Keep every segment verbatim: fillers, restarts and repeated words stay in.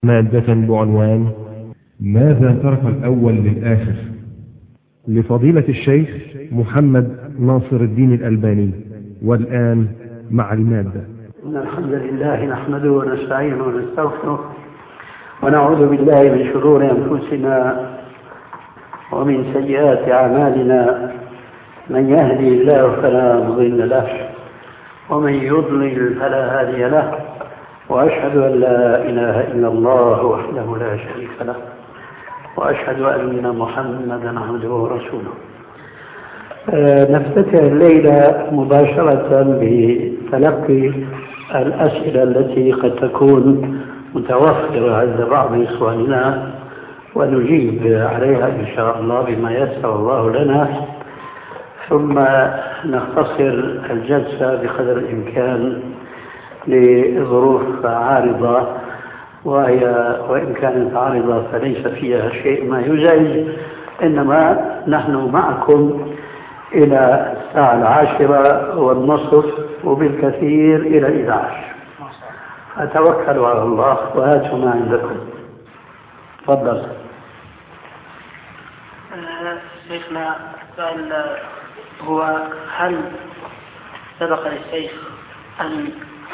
مادة بعنوان ماذا ترك الأول للآخر لفضيلة الشيخ محمد ناصر الدين الألباني. والآن مع المادة. إن الحمد لله نحمده ونستعينه ونستغفره ونعوذ بالله من شرور أنفسنا ومن سيئات أعمالنا، من يهدي الله فلا مضل له ومن يضلل فلا هادي له، وأشهد أن لا إله إلا الله وحده لا شريك له، وأشهد أن محمدا عبده ورسوله. نفتتح الليلة مباشرة بتلقي الأسئلة التي قد تكون متوفرة عند بعض إخواننا، ونجيب عليها إن شاء الله بما يسر الله لنا، ثم نختصر الجلسة بقدر الإمكان لظروف عارضة، وهي وإن كانت عارضة فليس فيها شيء ما يزعج، إنما نحن معكم إلى الساعة العاشرة والنصف وبالكثير إلى إحدى عشر، فتوكلوا على الله وهاتوا ما عندكم. تفضل. شيخنا السؤال هو: هل سبق للشيخ أن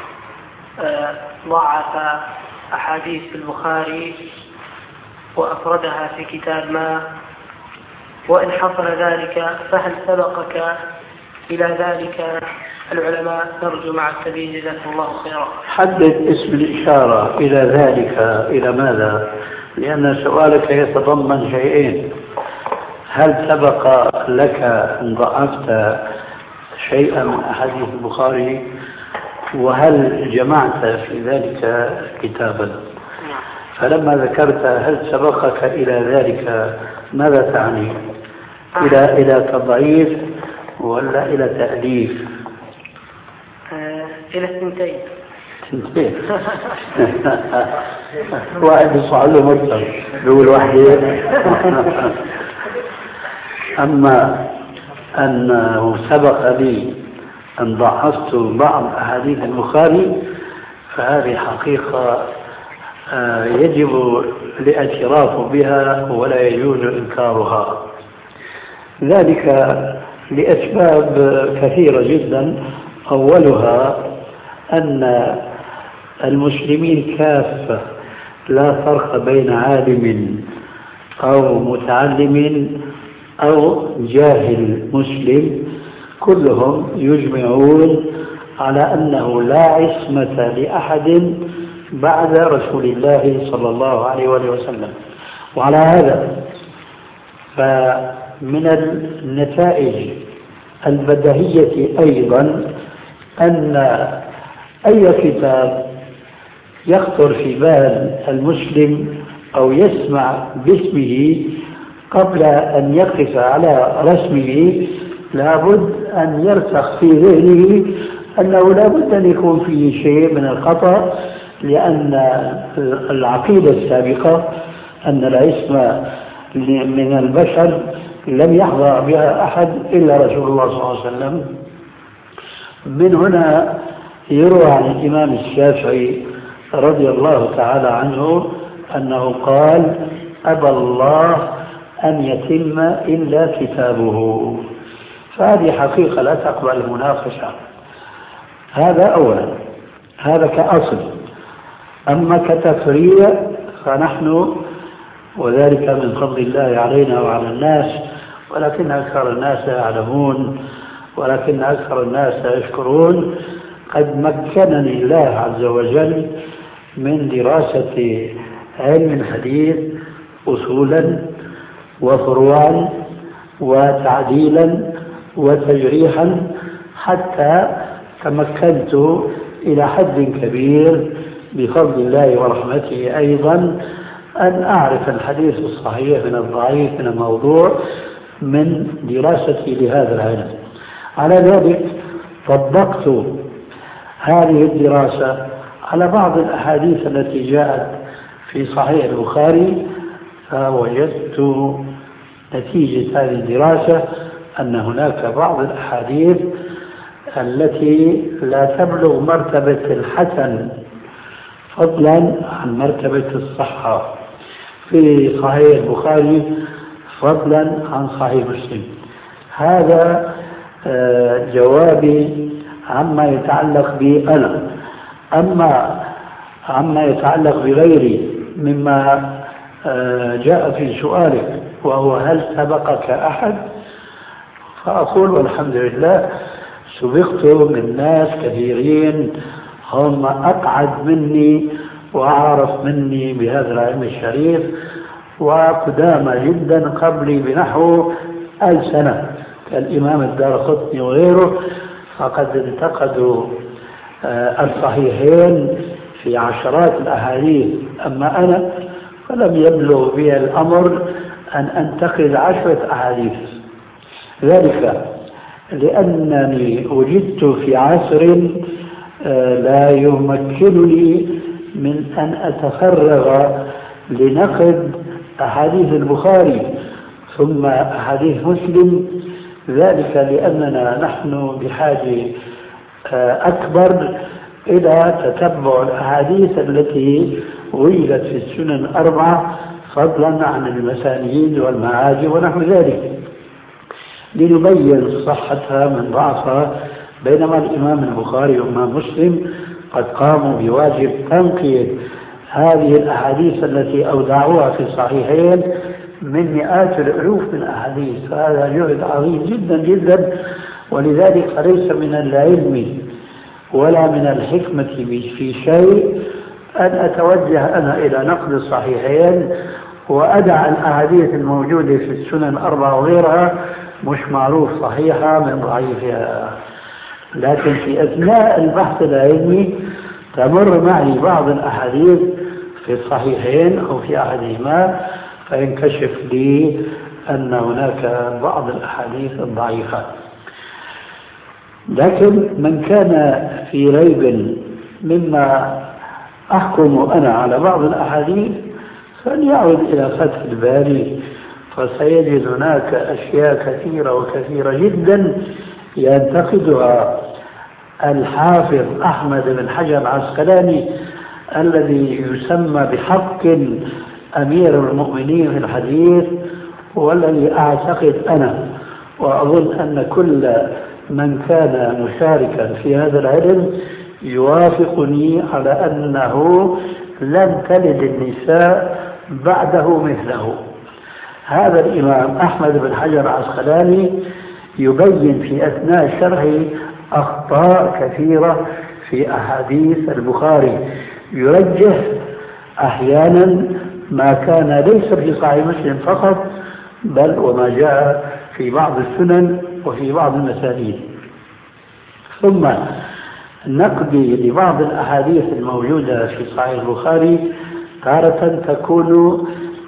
ضعف أحاديث البخاري وأفردها في كتاب ما؟ وإن حصل ذلك فهل سبقك إلى ذلك العلماء؟ نرجو مع التبين جزاكم الله خيرا. حدد اسم الإشارة إلى ذلك، إلى ماذا؟ لأن سؤالك يتضمن شيئين: هل سبق لك أن ضعفت شيئا من أحاديث البخاري؟ وهل جمعت في ذلك كتابا؟ فلما ذكرت هل سبقك إلى ذلك ماذا تعني؟ إلى إلى تضعيف ولا إلى تأليف؟ آه، إلى الثنتين. ثنتين. واحد يصعد له مكتب يقول واحد. أما أنه سبق لي أن ضعفت بعض أحاديث البخاري فهذه حقيقة يجب الاعتراف بها ولا يجوز إنكارها، ذلك لأسباب كثيرة جدا. أولها أن المسلمين كافة لا فرق بين عالم أو متعلم أو جاهل مسلم، كلهم يجمعون على أنه لا عصمة لأحد بعد رسول الله صلى الله عليه وسلم. وعلى هذا فمن النتائج البديهية أيضا أن أي كتاب يخطر في بال المسلم أو يسمع باسمه قبل أن يقف على رسمه لابد أن يرسخ في ذهنه أنه لابد أن يكون فيه شيء من الخطأ، لأن العقيدة السابقة أن العصمة من البشر لم يحظى بها أحد إلا رسول الله صلى الله عليه وسلم. من هنا يروى عن الإمام الشافعي رضي الله تعالى عنه أنه قال: أبى الله أن يتم إلا كتابه. فهذه حقيقة لا تقبل المناقشة. هذا أولا، هذا كأصل. أما كتفريع فنحن، وذلك من فضل الله علينا وعلى الناس، ولكن أكثر الناس يعلمون ولكن أكثر الناس يشكرون، قد مكنني الله عز وجل من دراسة علم الحديث أصولا وفروعا وتعديلا وتجريحا، حتى تمكنت إلى حد كبير بفضل الله ورحمته أيضا أن أعرف الحديث الصحيح من الضعيف من الموضوع من دراستي لهذا العلم. على ذلك طبقت هذه الدراسة على بعض الأحاديث التي جاءت في صحيح البخاري، فوجدت نتيجة هذه الدراسة أن هناك بعض الأحاديث التي لا تبلغ مرتبة الحسن، فضلا عن مرتبة الصحة في صحيح البخاري فضلا عن صحيح مسلم. هذا جوابي عما يتعلق بي أنا. أما عما يتعلق بغيري مما جاء في سؤالك وهو هل سبقك أحد، فأقول والحمد لله سبقت من ناس كثيرين هم أقعد مني وأعرف مني بهذا العلم الشريف وقدامى جدا قبلي بنحو ألف سنة كالإمام الدارقطني وغيره، فقد انتقدوا الصحيحين في عشرات الأحاديث. أما أنا فلم يبلغ بي الأمر أن أنتقد عشرة أحاديث، ذلك لأنني وجدت في عصر لا يمكنني من أن أتفرغ لنقد أحاديث البخاري ثم أحاديث مسلم، ذلك لأننا نحن بحاجة أكبر إلى تتبع الأحاديث التي وجدت في السنن الأربعة فضلا عن المسانيد والمعاجم ونحو ذلك لنبين صحتها من ضعفها، بينما الإمام البخاري والإمام مسلم قد قاموا بواجب تنقية هذه الأحاديث التي أودعوها في الصحيحين من مئات الألوف من أحاديث. فهذا جهد عظيم جدا جدا، ولذلك ليس من العلم ولا من الحكمة في شيء أن أتوجه أنا إلى نقد الصحيحين وأدع الأحاديث الموجودة في السنن الأربعة وغيرها مش معروف صحيحة من ضعيفها. لكن في أثناء البحث العلمي تمر معي بعض الأحاديث في الصحيحين أو في أحدهما فينكشف لي أن هناك بعض الأحاديث الضعيفة. لكن من كان في ريب مما أحكم أنا على بعض الأحاديث فليعود إلى فتح الباري فسيجد هناك أشياء كثيرة وكثيرة جدا ينتقدها الحافظ أحمد بن حجر العسقلاني الذي يسمى بحق أمير المؤمنين في الحديث، والذي أعتقد أنا وأظن أن كل من كان مشاركا في هذا العلم يوافقني على أنه لم تلد النساء بعده مثله. هذا الإمام أحمد بن حجر العسقلاني يبين في أثناء شرحه أخطاء كثيرة في أحاديث البخاري، يرجح أحيانا ما كان ليس في صحيح مسلم فقط بل وما جاء في بعض السنن وفي بعض المسانيد. ثم نقضي لبعض الأحاديث الموجودة في صحيح البخاري تارة تكون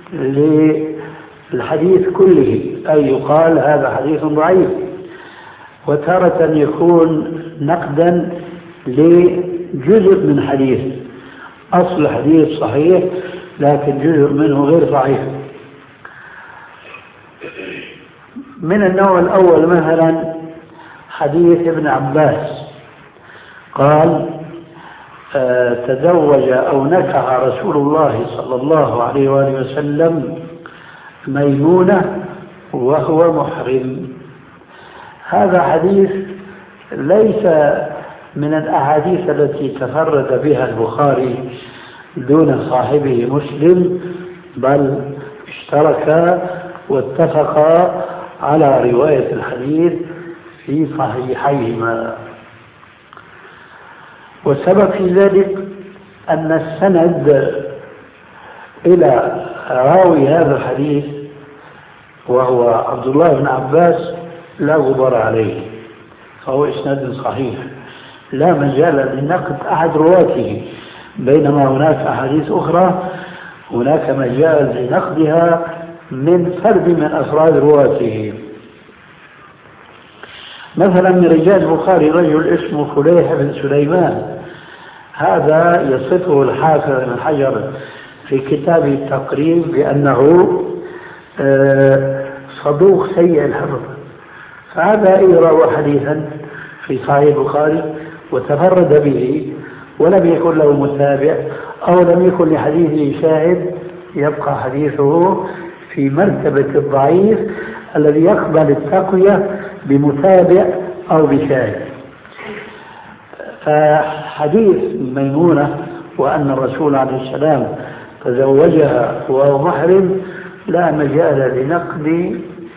للحديث كله أي يقال هذا حديث ضعيف، وتارة يكون نقدا لجزء من حديث أصل حديث صحيح لكن جزء منه غير صحيح. من النوع الأول مثلا حديث ابن عباس قال آه تزوج أو نكح رسول الله صلى الله عليه وآله وسلم ميمونة وهو محرم. هذا حديث ليس من الأحاديث التي تفرد بها البخاري دون صاحبه مسلم، بل اشتركا واتفقا على رواية الحديث في صحيحيهما. والسبب في ذلك أن السند إلى راوي هذا الحديث وهو عبد الله بن عباس لا غبار عليه، فهو إسناد صحيح لا مجال لنقد أحد رواته، بينما هناك أحاديث أخرى هناك مجال لنقدها من فرد من أفراد رواته. مثلا من رجال البخاري رجل اسمه فليح بن سليمان، هذا يصفه الحافظ بن حجر في كتاب التقريب بأنه صدوق سيء الحفظ، فهذا يروى حديثا في صحيح البخاري وتفرد به ولم يكن له متابع أو لم يكن لحديثه شاهد يبقى حديثه في مرتبة الضعيف الذي يقبل التقوية بمتابع أو بشاهد. فحديث ميمونة وأن الرسول عليه السلام تزوجها وهو محرم لا مجال لنقد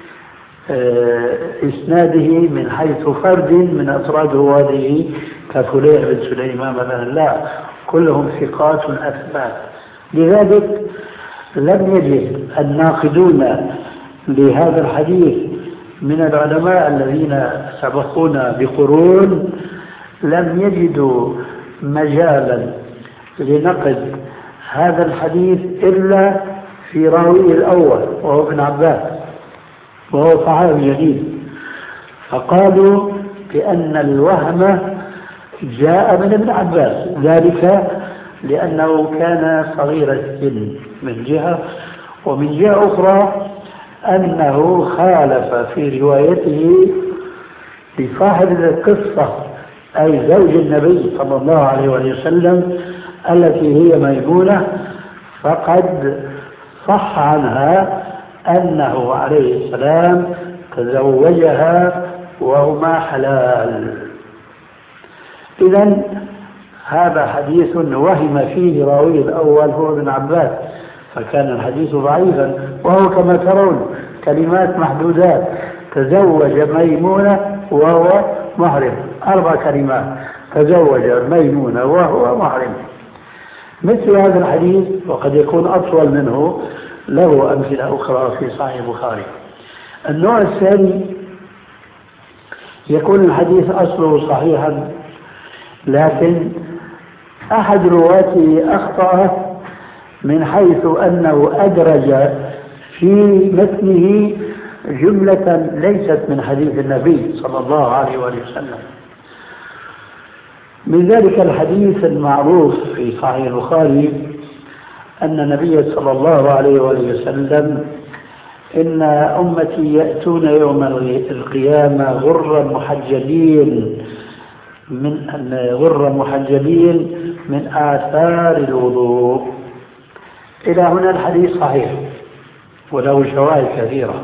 إسناده من حيث فرد من أفراد رواده كفليح بن سليمان مثلا، لا، كلهم ثقات أثبات. لذلك لم يجد الناقدون لهذا الحديث من العلماء الذين سبقونا بقرون لم يجدوا مجالا لنقد هذا الحديث إلا في راويه الأول وهو ابن عباس وهو صحابي جديد، فقالوا بأن الوهم جاء من ابن عباس، ذلك لأنه كان صغير السن من جهة، ومن جهة أخرى أنه خالف في روايته لصاحب القصة أي زوج النبي صلى الله عليه وسلم التي هي ميمونة، فقد صح عنها أنه عليه السلام تزوجها وهما حلال. إذن هذا حديث وهم فيه راوي الأول هو ابن عباس، فكان الحديث ضعيفا، وهو كما ترون كلمات محدودات: تزوج ميمونة وهو محرم، أربع كلمات: تزوج ميمونة وهو محرم. مثل هذا الحديث وقد يكون أطول منه له أمثلة أخرى في صحيح البخاري. النوع الثاني يكون الحديث أصله صحيحا لكن أحد رواته أخطأ من حيث أنه أدرج في متنه جملة ليست من حديث النبي صلى الله عليه وسلم. من ذلك الحديث المعروف في صحيح البخاري أن النبي صلى الله عليه وسلم: إن أمتي يأتون يوم القيامة غرا محجلين من غرا محجلين من آثار الوضوء. إلى هنا الحديث صحيح وله شواهد كثيرة.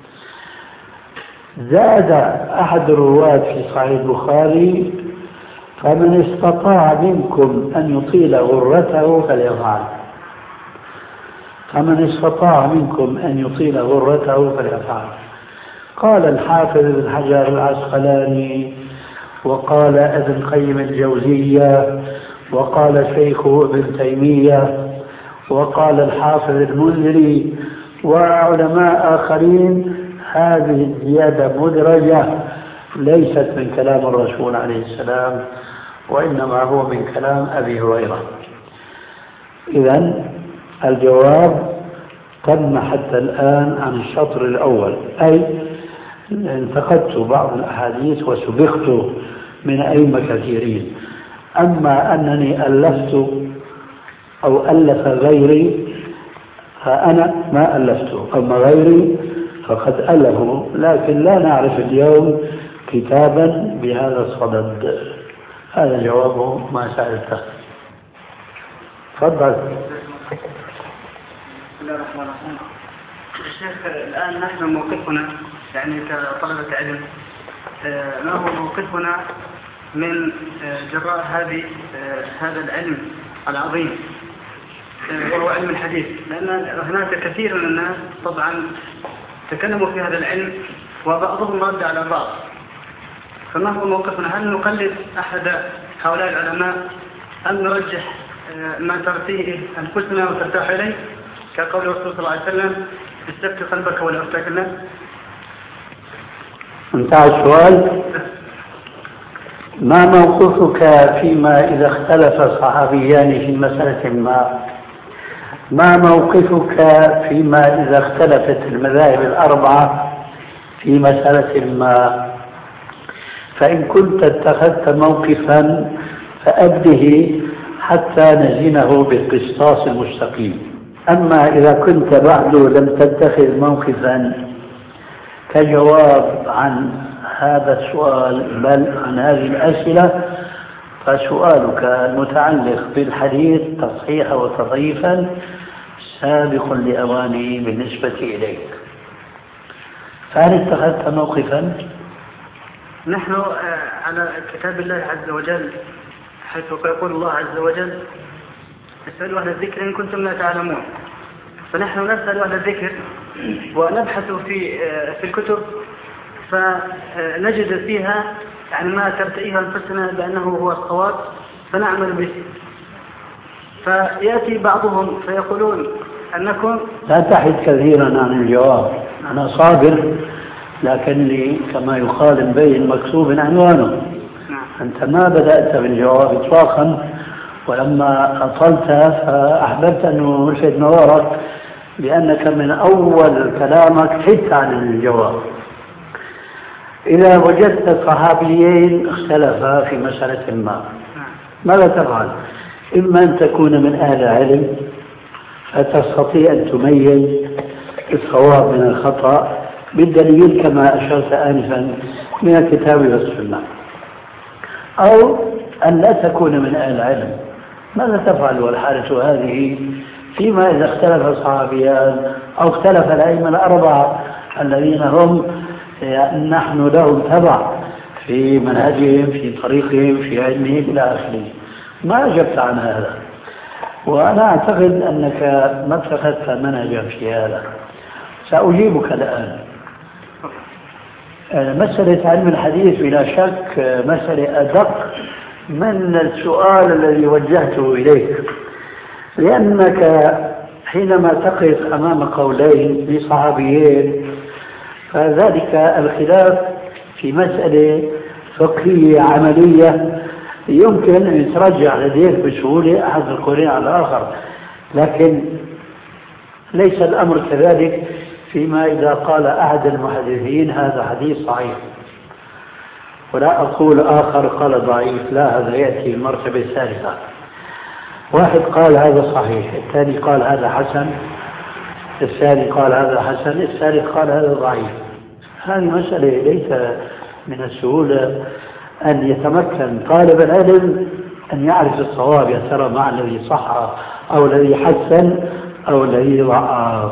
زاد أحد الرواة في صحيح البخاري: فمن استطاع منكم أن يطيل غرته فليفعل. فمن استطاع منكم أن يطيل غرته فليفعل. قال الحافظ ابن حجر العسقلاني وقال ابن القيم الجوزية وقال شيخه ابن تيمية وقال الحافظ المنذري وعلماء آخرين: هذه الزيادة مدرجة ليست من كلام الرسول عليه السلام، وإنما هو من كلام أبي هريرة. إذن الجواب تم حتى الآن عن الشطر الأول، أي انتقدت بعض الأحاديث وسبقت من أئمة كثيرين. أما أنني ألفت أو ألف غيري فأنا ما ألفته، أما غيري فقد ألفوا، لكن لا نعرف اليوم كتابا بهذا الصدد. هذا جواب ما سألته. تفضل. بسم الله الرحمن الرحيم. الشيخ، الآن نحن موقفنا يعني كطلبة علم، ما هو موقفنا من جراء هذه هذا العلم العظيم وهو علم الحديث؟ لأن هناك كثير من الناس طبعا تكلموا في هذا العلم وبعضهم رد على بعض، فما هو موقفنا؟ هل نقلد أحد هؤلاء العلماء أم نرجح ما ترتيه أنفسنا وترتاح إليه كقول الرسول صلى الله عليه وسلم: استفتي قلبك ولا أفتاك الناس؟ انتهى السؤال. ما موقفك فيما إذا اختلف صحابيان في مسألة ما؟ ما موقفك فيما إذا اختلفت المذاهب الأربعة في مسألة ما؟ فإن كنت اتخذت موقفا فأبده حتى نزنه بالقسطاس المستقيم. أما إذا كنت بعد لم تتخذ موقفا كجواب عن هذا السؤال بل عن هذه الأسئلة، فسؤالك المتعلق بالحديث تصحيحا وتضعيفا سابق لأوانه بالنسبة إليك. فهل اتخذت موقفا؟ نحن على كتاب الله عز وجل حيث يقول الله عز وجل اسألوا أهل الذكر إن كنتم لا تعلمون، فنحن نسأل أهل الذكر ونبحث في في الكتب فنجد فيها يعني ما ترتئيها أنفسنا بأنه هو الصواب فنعمل به. فيأتي بعضهم فيقولون أنكم لا تحد كثيرا عن الجواب. أنا صابر لكني كما يقال مبين مكتوب عنوانه. أنت ما بدأت بالجواب إطلاقا، ولما أطلت فأحببت أن ألفت نظرك لأنك من أول كلامك حدت عن الجواب. إذا وجدت صحابيين اختلفا في مسألة ما ماذا تفعل؟ إما أن تكون من أهل العلم فتستطيع أن تميز الصواب من الخطأ بالدليل كما أشرت آنفا من الكتاب والسنة، أو أن لا تكون من أهل العلم. ماذا تفعل والحالة هذه فيما إذا اختلف الصحابيان أو اختلف الأئمة الأربعة الذين هم نحن لهم تبع في منهجهم في طريقهم في علمهم إلى آخره؟ ما أجبت عن هذا، وأنا أعتقد أنك ما اتخذت منهجا في هذا. سأجيبك الآن. مسألة علم الحديث بلا شك مسألة أدق من السؤال الذي وجهته إليك، لأنك حينما تقف أمام قولين لصحابيين فذلك الخلاف في مسألة فقهية عملية يمكن أن يترجع لديك بسهولة أحد القولين على الآخر، لكن ليس الأمر كذلك فيما إذا قال أحد المحدثين هذا حديث صحيح ولا أقول آخر قال ضعيف، لا، هذا يأتي المرتبة الثالثة. واحد قال هذا صحيح، الثاني قال هذا حسن، الثاني قال هذا حسن، الثالث قال هذا ضعيف. هذه مسألة ليس من السهولة أن يتمكن طالب العلم أن يعرف الصواب، يا ترى مع الذي صح أو الذي حسن أو الذي ضعف.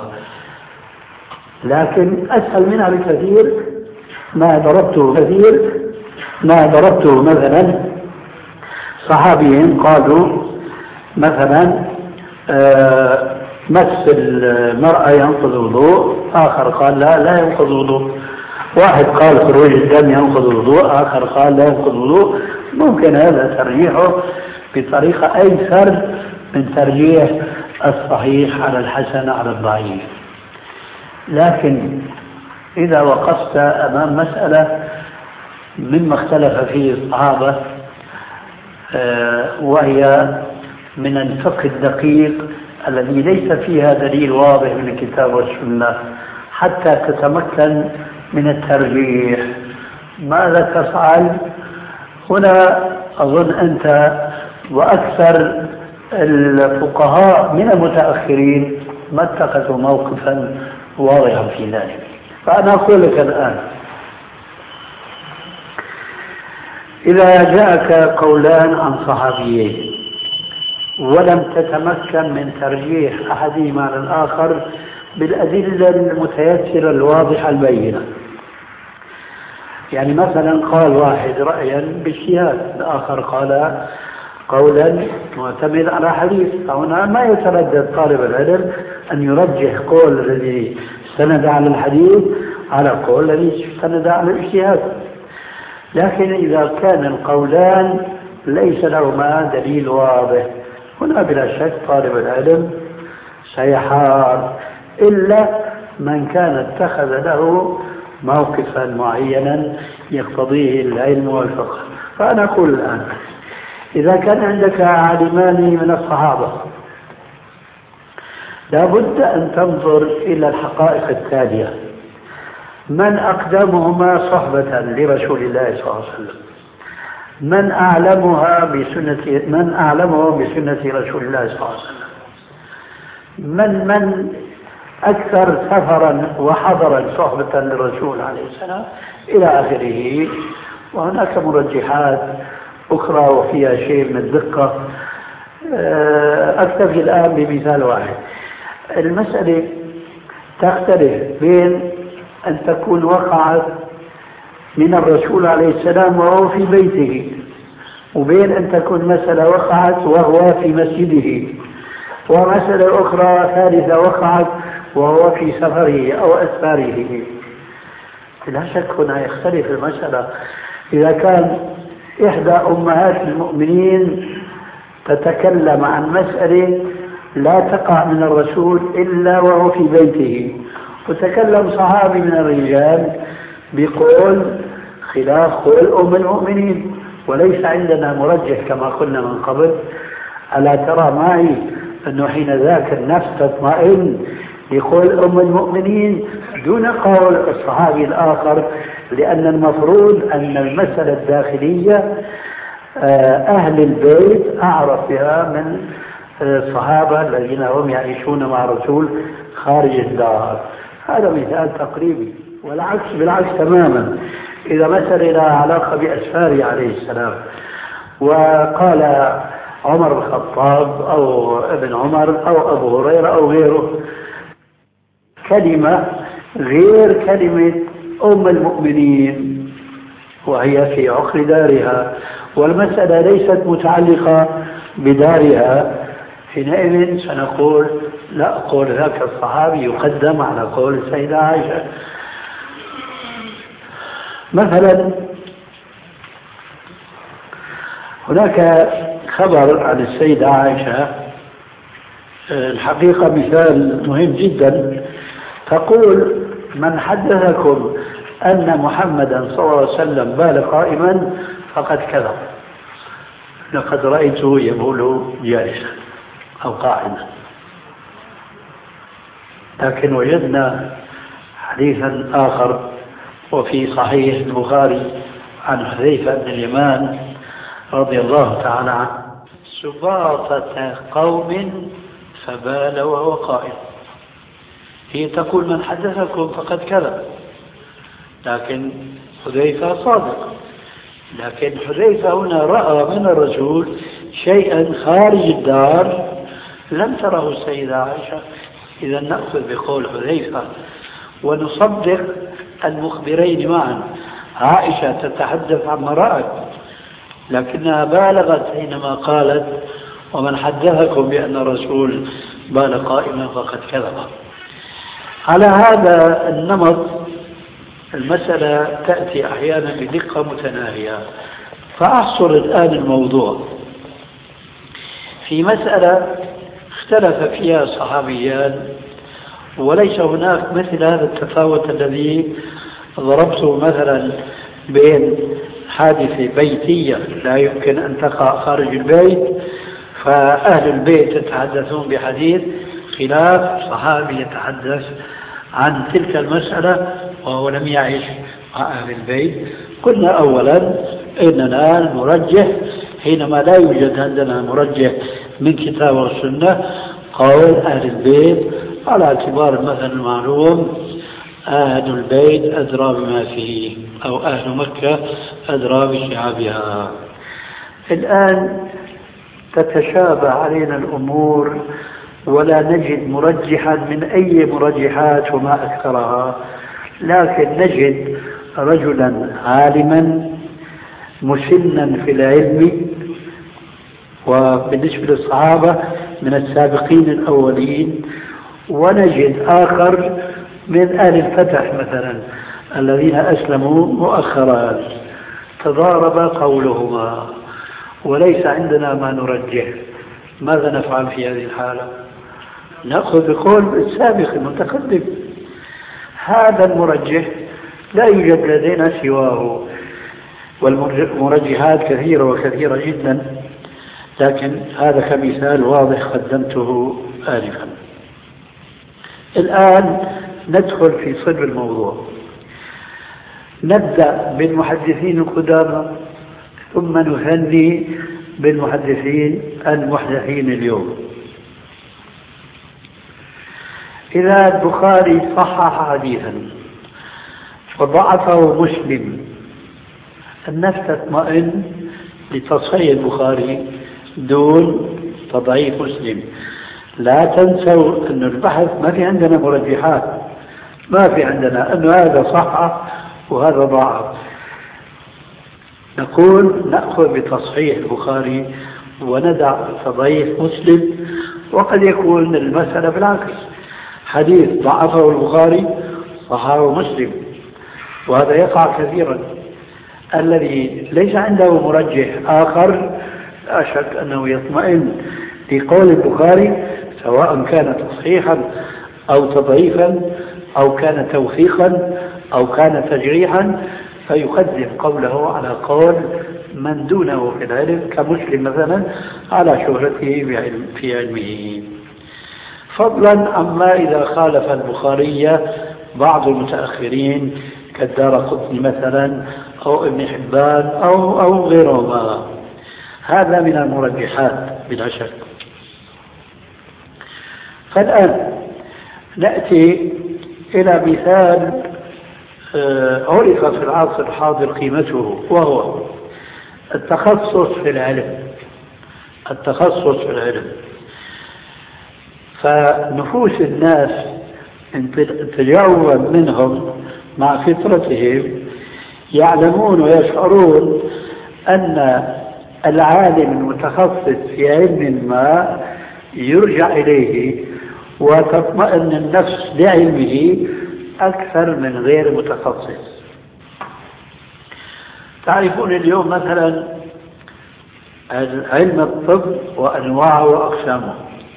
لكن أسهل منها بكثير ما ضربته كثير ما ضربته مثلا صحابيين قالوا مثلا آه مس المرأة ينقض الوضوء، آخر قال لا لا ينقض الوضوء. واحد قال خروج الدم ينقض الوضوء، آخر قال لا ينقض الوضوء. ممكن هذا ترجيحه بطريقة أيسر من ترجيح الصحيح على الحسن على الضعيف. لكن إذا وقفت أمام مسألة مما اختلف فيه الصحابة وهي من الفقه الدقيق الذي ليس فيها دليل واضح من الكتاب والسنة حتى تتمكن من الترجيح، ماذا تفعل؟ هنا أظن أنت وأكثر الفقهاء من المتأخرين ما اتخذوا موقفا واضحا في ذلك. فأنا أقول لك الآن إذا جاءك قولان عن صحابيين ولم تتمكن من ترجيح أحدهما على الآخر بالأدلة المتيسرة الواضحة البينة، يعني مثلا قال واحد رأيا باجتهاد، الآخر قال قولا معتمد على حديث، هنا ما يتردد طالب العلم أن يرجح قول الذي استند على الحديث على قول الذي استند على الاجتهاد. لكن إذا كان القولان ليس لهما دليل واضح هنا بلا شك طالب العلم سيحار، إلا من كان اتخذ له موقفا معينا يقتضيه العلم والفقه. فأنا أقول الآن إذا كان عندك عالمان من الصحابة لابد أن تنظر إلى الحقائق التالية: من أقدمهما صحبة لرسول الله صلى الله عليه وسلم، من أعلمها بسنة من أعلمه بسنة رسول الله صلى الله عليه وسلم، من من أكثر سفرا وحضرا صحبة للرسول عليه السلام إلى آخره. وهناك مرجحات أخرى وفيها شيء من الدقة. أكتفي الآن بمثال واحد. المسألة تختلف بين أن تكون وقعت من الرسول عليه السلام وهو في بيته، وبين أن تكون مسألة وقعت وهو في مسجده، ومسألة أخرى ثالثة وقعت وهو في سفره أو أسفاره. لا شك هنا يختلف المسألة. إذا كان إحدى أمهات المؤمنين تتكلم عن مسألة لا تقع من الرسول إلا وهو في بيته، وتكلم صحابي من الرجال بقول خلاف قول أم المؤمنين، وليس عندنا مرجح كما قلنا من قبل، ألا ترى معي أنه حين ذاك النفس تطمئن يقول أم المؤمنين دون قول الصحابي الآخر، لأن المفروض أن المسألة الداخلية أهل البيت أعرف بها من الصحابة الذين هم يعيشون مع الرسول خارج الدار. هذا مثال تقريبي. والعكس بالعكس تماما. إذا مسألة لها علاقة بأسفاره عليه السلام وقال عمر بن الخطاب أو ابن عمر أو أبو هريرة أو غيره كلمة غير كلمة أم المؤمنين وهي في عقر دارها، والمسألة ليست متعلقة بدارها، حينئذ سنقول لا، قول ذاك الصحابي يقدم على قول السيدة عائشة. مثلا هناك خبر عن السيدة عائشة، الحقيقة مثال مهم جدا، تقول من حدثكم أن محمدا صلى الله عليه وسلم بال قائما فقد كذب، لقد رأيته يبول جالسا أو قاعدا. لكن وجدنا حديثا آخر وفي صحيح البخاري عن حذيفة بن اليمان رضي الله تعالى عنه: سباطة قوم فبال وهو قائم. هي تقول من حدثكم فقد كذب، لكن حذيفة صادق، لكن حذيفة هنا رأى من الرسول شيئا خارج الدار لم تره السيدة عائشة. إذا نأخذ بقول حذيفة ونصدق المخبرين معا. عائشة تتحدث عما رأت، لكنها بالغت حينما قالت ومن حدثكم بأن الرسول بال قائما فقد كذب. على هذا النمط المسألة تأتي أحيانا بدقة متناهية. فأحصر الآن الموضوع في مسألة اختلف فيها صحابيان، وليس هناك مثل هذا التفاوت الذي ضربته مثلا بين حادثة بيتية لا يمكن أن تقع خارج البيت، فأهل البيت يتحدثون بحديث خلاف صحابي يتحدث عن تلك المسألة وهو لم يعيش مع أهل البيت. قلنا أولا إننا نرجح حينما لا يوجد عندنا مرجح من كتاب والسنة قول أهل البيت، على اعتبار المثل المعلوم أهل البيت أدرى بما فيه، أو أهل مكة أدرى بشعابها. الآن تتشابه علينا الأمور ولا نجد مرجحا من أي مرجحات وما أكثرها، لكن نجد رجلا عالما مسنا في العلم، وبالنسبة للصحابة من السابقين الأولين، ونجد آخر من أهل الفتح مثلا الذين أسلموا مؤخرا. تضارب قولهما وليس عندنا ما نرجح. ماذا نفعل في هذه الحالة؟ نأخذ بقول السابق المتقدم. هذا المرجح لا يوجد لدينا سواه، والمرجحات كثيرة وكثيرة جدا، لكن هذا كمثال واضح قدمته آنفا. الآن ندخل في صلب الموضوع. نبدأ بالمحدثين القدامى ثم نثني بالمحدثين المحدثين اليوم. إذا البخاري صحح حديثا وضعفه مسلم، النفس تطمئن لتصحيح البخاري دون تضعيف مسلم. لا تنسوا أن البحث ما في عندنا مرجحات، ما في عندنا أن هذا صح وهذا ضعف. نقول نأخذ بتصحيح البخاري وندع تضعيف مسلم. وقد يكون المسألة بالعكس، حديث ضعفه البخاري صححه مسلم، وهذا يقع كثيرا. الذي ليس عنده مرجح آخر لا شك أنه يطمئن لقول البخاري، سواء كان تصحيحا أو تضعيفا أو كان توثيقا أو كان تجريحا، فيقدم قوله على قول من دونه في العلم كمسلم مثلا على شهرته في علمه، فضلا عما إذا خالف البخاري بعض المتأخرين كالدارقطني مثلا أو ابن حبان أو, أو غيرهما. هذا من المرجحات بلا شك. فالآن نأتي إلى مثال عرف في العصر الحاضر قيمته، وهو التخصص في العلم. التخصص في العلم فنفوس الناس تجاوبا منهم مع فطرتهم يعلمون ويشعرون أن العالم المتخصص في علم ما يرجع إليه وتطمئن النفس لعلمه أكثر من غير متخصص. تعرفون اليوم مثلا علم الطب وأنواعه وأقسامه.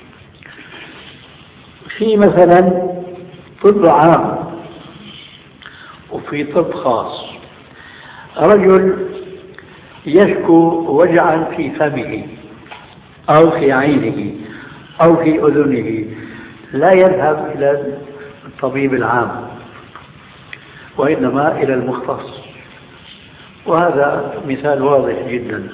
في مثلا طب عام وفي طب خاص. رجل يشكو وجعا في فمه أو في عينه أو في أذنه، لا يذهب إلى الطبيب العام وإنما إلى المختص، وهذا مثال واضح جدا.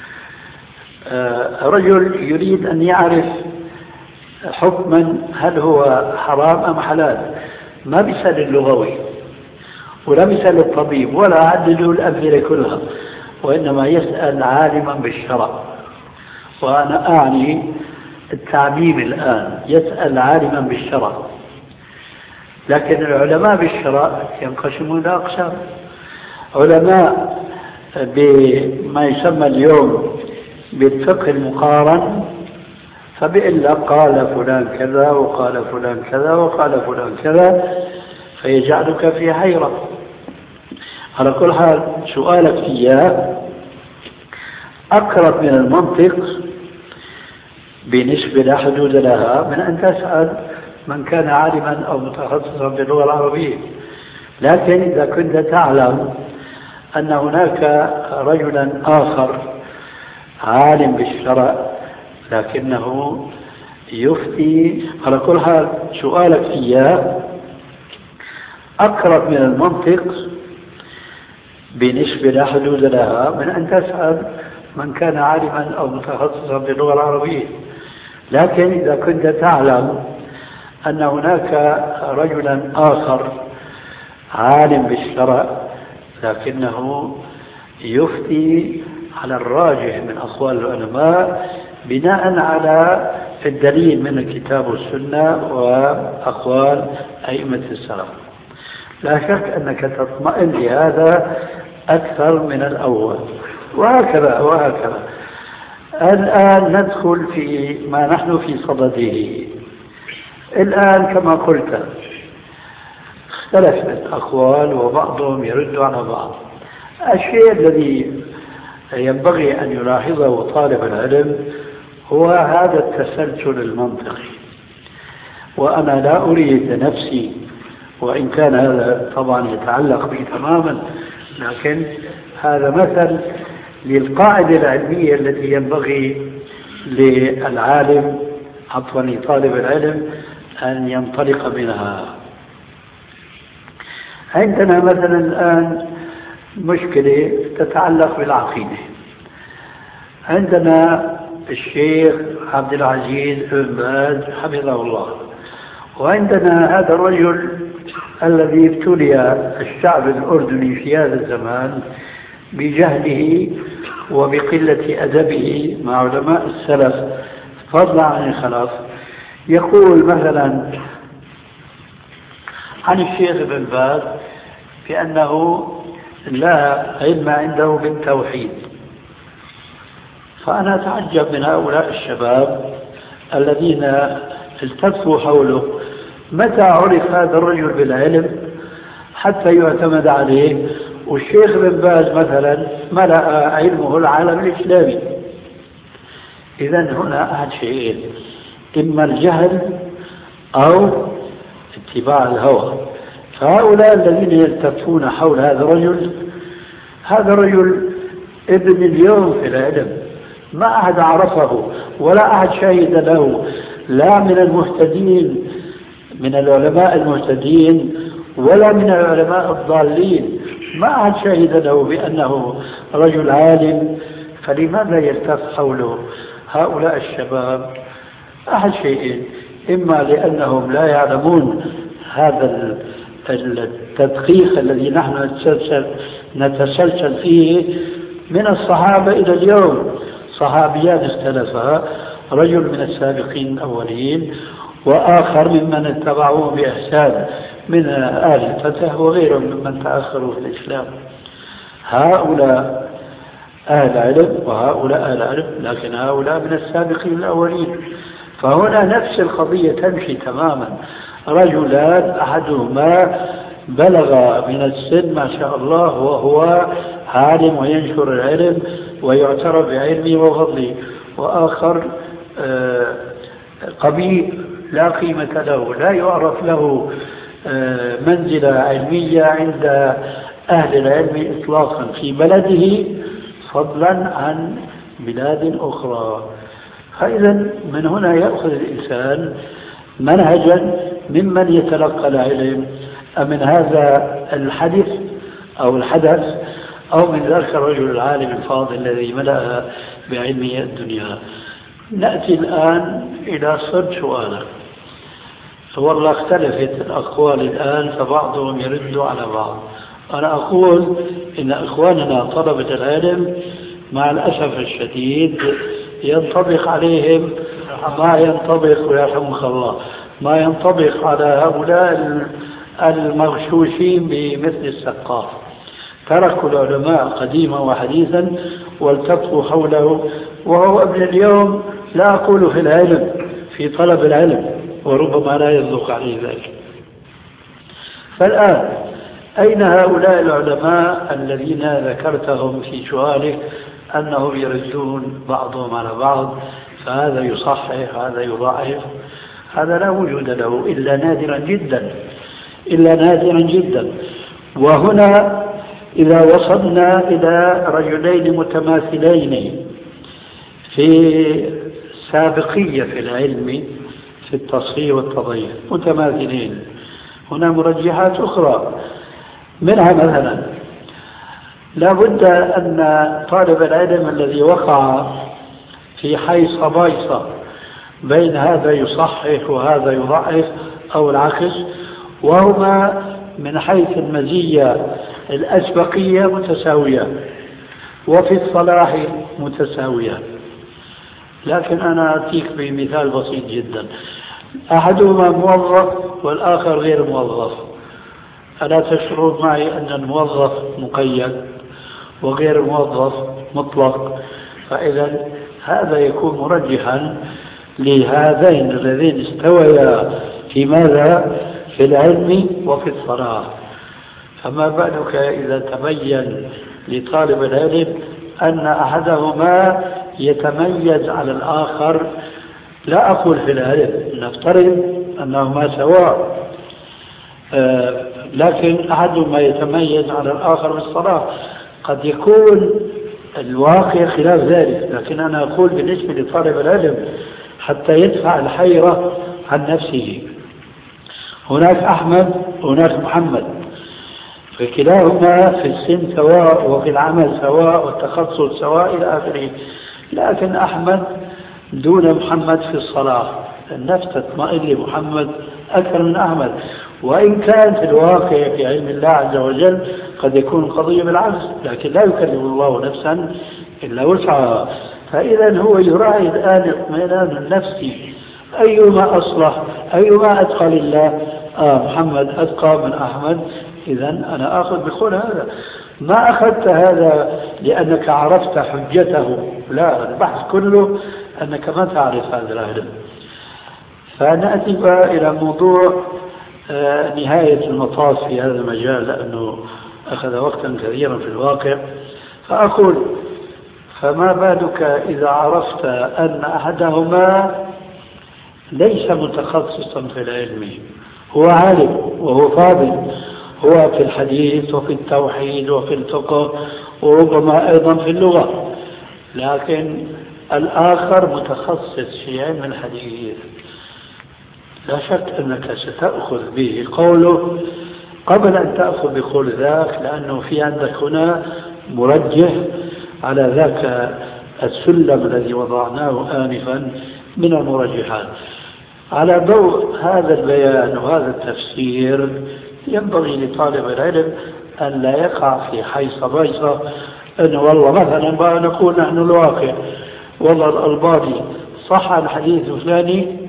رجل يريد أن يعرف حكما هل هو حرام أم حلال، ما بيسأل اللغوي ولا بيسأل الطبيب ولا عدل الأمثلة كلها، وإنما يسأل عالما بالشرع. وأنا أعني التعميم الآن، يسأل عالما بالشرع. لكن العلماء بالشرع ينقسمون إلى أقسام: علماء بما يسمى اليوم بالفقه المقارن، فبيقول لك قال فلان كذا وقال فلان كذا وقال فلان كذا، فيجعلك في حيرة. على كل حال سؤالك إياه أقرب من المنطق بنسبة لا حدود لها من أن تسأل من كان عالما أو متخصصا باللغة العربية. لكن إذا كنت تعلم أن هناك رجلا آخر عالم بالشرع لكنه يفتي، على كل حال سؤالك إياه أقرب من المنطق بنسبة لا حدود لها من أن تسأل من كان عالما أو متخصصا باللغة العربية. لكن إذا كنت تعلم أن هناك رجلا آخر عالم بالشرع لكنه يفتي على الراجح من أقوال العلماء بناء على الدليل من الكتاب والسنة وأقوال أئمة السلف، لا شك أنك تطمئن لهذا أكثر من الأول، وهكذا وهكذا. الآن ندخل في ما نحن في صدده. الآن كما قلت اختلفت الأقوال وبعضهم يرد على بعض. الشيء الذي ينبغي أن يلاحظه طالب العلم هو هذا التسلسل المنطقي. وأنا لا أريد نفسي، وإن كان هذا طبعا يتعلق بي تماما، لكن هذا مثل للقاعدة العلمية التي ينبغي للعالم عفوا طالب العلم أن ينطلق منها. عندنا مثلا الآن مشكلة تتعلق بالعقيدة. عندنا الشيخ عبد العزيز بن باز حفظه الله، وعندنا هذا الرجل الذي ابتلي الشعب الأردني في هذا الزمان بجهله وبقلة أدبه مع علماء السلف فضلا عن الخلاف. يقول مثلا عن الشيخ ابن باز بأنه لا علم عنده بالتوحيد، فأنا أتعجب من هؤلاء الشباب الذين التفوا حوله. متى عرف هذا الرجل بالعلم حتى يعتمد عليه؟ والشيخ ابن باز مثلا ملأ علمه العالم الإسلامي. إذن هنا أحد شيئين: إما الجهل أو اتباع الهوى. فهؤلاء الذين يلتفون حول هذا الرجل، هذا الرجل ابن اليوم في العلم، ما أحد عرفه ولا أحد شهد له، لا من المهتدين من العلماء المهتدين ولا من العلماء الضالين، ما أحد شهد له بأنه رجل عالم. فلماذا يلتف حوله هؤلاء الشباب؟ أحد شيئين: إما لأنهم لا يعلمون هذا التدقيق الذي نحن نتسلسل, نتسلسل فيه من الصحابة إلى اليوم. صحابيان اختلفا، رجل من السابقين الأولين وآخر ممن اتبعوه بإحسان من آل الفتح وغيرهم ممن تأخروا في الإسلام. هؤلاء أهل علم وهؤلاء أهل علم، لكن هؤلاء من السابقين الأولين. فهنا نفس القضية تمشي تماما. رجلان أحدهما بلغ من السن ما شاء الله وهو عالم وينشر العلم ويعترف بعلمه وفضله، وآخر قبيح لا قيمة له، لا يعرف له منزلة علمية عند أهل العلم إطلاقا في بلده فضلا عن بلاد أخرى. فإذا من هنا يأخذ الإنسان منهجا ممن يتلقى العلم، من هذا الحدث أو الحدث أو من ذلك الرجل العالم الفاضل الذي ملأ بعلمه الدنيا. نأتي الآن إلى صد سؤالك. والله اختلفت الأقوال الآن، فبعضهم يرد على بعض. أنا أقول إن إخواننا طلبة العلم مع الأسف الشديد ينطبق عليهم ما ينطبق ويرحمك الله ما ينطبق على هؤلاء المغشوشين بمثل السقاف. تركوا العلماء قديما وحديثا والتفوا حوله، وهو ابن اليوم لا أقول في العلم، في طلب العلم، وربما لا يصدق عليه ذلك. فالآن أين هؤلاء العلماء الذين ذكرتهم في سؤالك أنهم يردون بعضهم على بعض، فهذا يصحح هذا يضعف؟ هذا لا وجود له إلا نادرا جدا، إلا نادرا جدا. وهنا إذا وصلنا إلى رجلين متماثلين في سابقية في العلم في التصحيح والتضعيف، متماثلين، هنا مرجحات أخرى. منها مثلا لا بد أن طالب العلم الذي وقع في حيص بايصة بين هذا يصحح وهذا يضعف أو العكس، وهما من حيث المزية الأسبقية متساوية وفي الصلاح متساوية. لكن أنا أعطيك بمثال بسيط جدا: أحدهما موظف والآخر غير موظف. ألا تشعرون معي أن الموظف مقيد وغير الموظف مطلق؟ فإذا هذا يكون مرجحا لهذين اللذين استويا في ماذا؟ في العلم وفي الصلاح. فما بالك إذا تبين لطالب العلم أن أحدهما يتميز على الآخر، لا أقول في العلم، نفترض أنهما سواء، آه لكن أحدهما يتميز على الآخر بالصلاح. قد يكون الواقع خلاف ذلك، لكن أنا أقول بالنسبة لطالب العلم حتى يدفع الحيرة عن نفسه. هناك أحمد وهناك محمد، فكلاهما في السن سواء وفي العمل سواء والتخصص سواء إلى آخره، لكن أحمد دون محمد في الصلاة. النفس تطمئن لمحمد أكثر من أحمد، وإن كان في الواقع في علم الله عز وجل قد يكون القضية بالعكس، لكن لا يكلف الله نفسا إلا وسعها. فإذا هو يراعي الآن اطمئنان النفس، أيما أصلح أيما أتقى لله، آه محمد أتقى من أحمد، إذا أنا أخذ بقول هذا. ما أخذت هذا لأنك عرفت حجته، لا، البحث كله أنك ما تعرف هذا العلم. فنأتي إلى موضوع آه نهاية المطاف في هذا المجال، لأنه أخذ وقتا كثيرا في الواقع. فأقول فما بالك إذا عرفت أن أحدهما ليس متخصصا في العلم، هو عالم وهو فاضل، هو في الحديث وفي التوحيد وفي الفقه وربما أيضا في اللغة، لكن الآخر متخصص في علم الحديث. لا شك أنك ستأخذ به قوله قبل أن تأخذ بقول ذاك، لأنه في عندك هنا مرجح على ذاك السلم الذي وضعناه آنفا من المرجحات. على ضوء هذا البيان وهذا التفسير ينبغي لطالب العلم أن لا يقع في حيص بيصة، أنه والله مثلا ما نقول نحن الواقع والله الألباني صح الحديث الفلاني،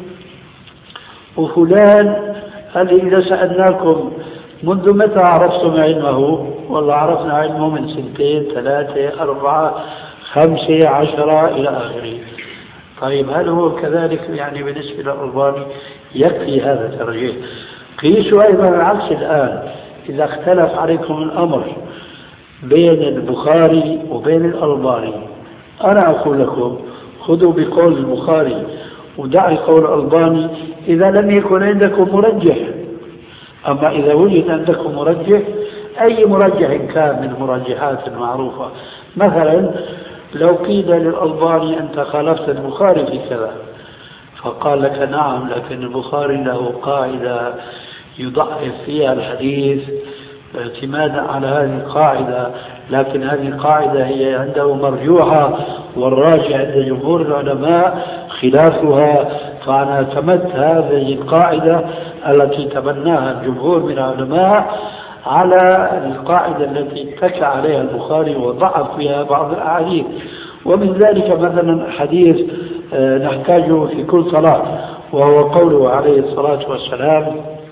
وفلان قال إذا سألناكم منذ متى عرفتم علمه؟ والله عرفنا علمه من سنتين ثلاثة أربعة خمسة عشرة إلى آخره. طيب هل هو كذلك يعني بالنسبة للألباني؟ يكفي هذا الترجيح. قيسوا أيضا العكس الآن، إذا اختلف عليكم الأمر بين البخاري وبين الألباني، أنا أقول لكم خذوا بقول البخاري ودعي قول الألباني إذا لم يكن عندكم مرجح. أما إذا وجد عندكم مرجح، أي مرجح كان من المرجحات المعروفة، مثلا لو قيل للألباني أنت خالفت البخاري في كذا، فقال لك نعم لكن البخاري له قاعدة يضعف فيها الحديث اعتمادا على هذه القاعدة، لكن هذه القاعدة هي عنده مرجوحة والراجع عند جمهور العلماء خلافها، فأنا اعتمدت هذه القاعدة التي تبناها الجمهور من العلماء على القاعدة التي اتكى عليها البخاري وضعف فيها بعض الأحاديث. ومن ذلك مثلا حديث نحتاجه في كل صلاة، وهو قوله عليه الصلاة والسلام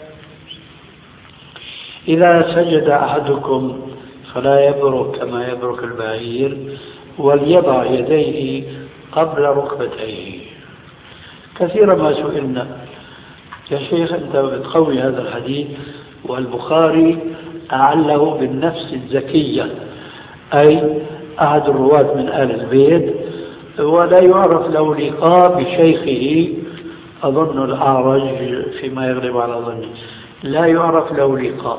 إذا سجد أحدكم فلا يبرك كما يبرك البعير وليضع يديه قبل ركبتيه. كثيرا ما سئلنا يا شيخ أنت بتقوي هذا الحديث، والبخاري أعله بالنفس الزكية، أي أحد الرواة من آل البيت ولا يعرف له لقاء بشيخه، أظن الأعرج فيما يغلب على ظني لا يعرف له لقاء.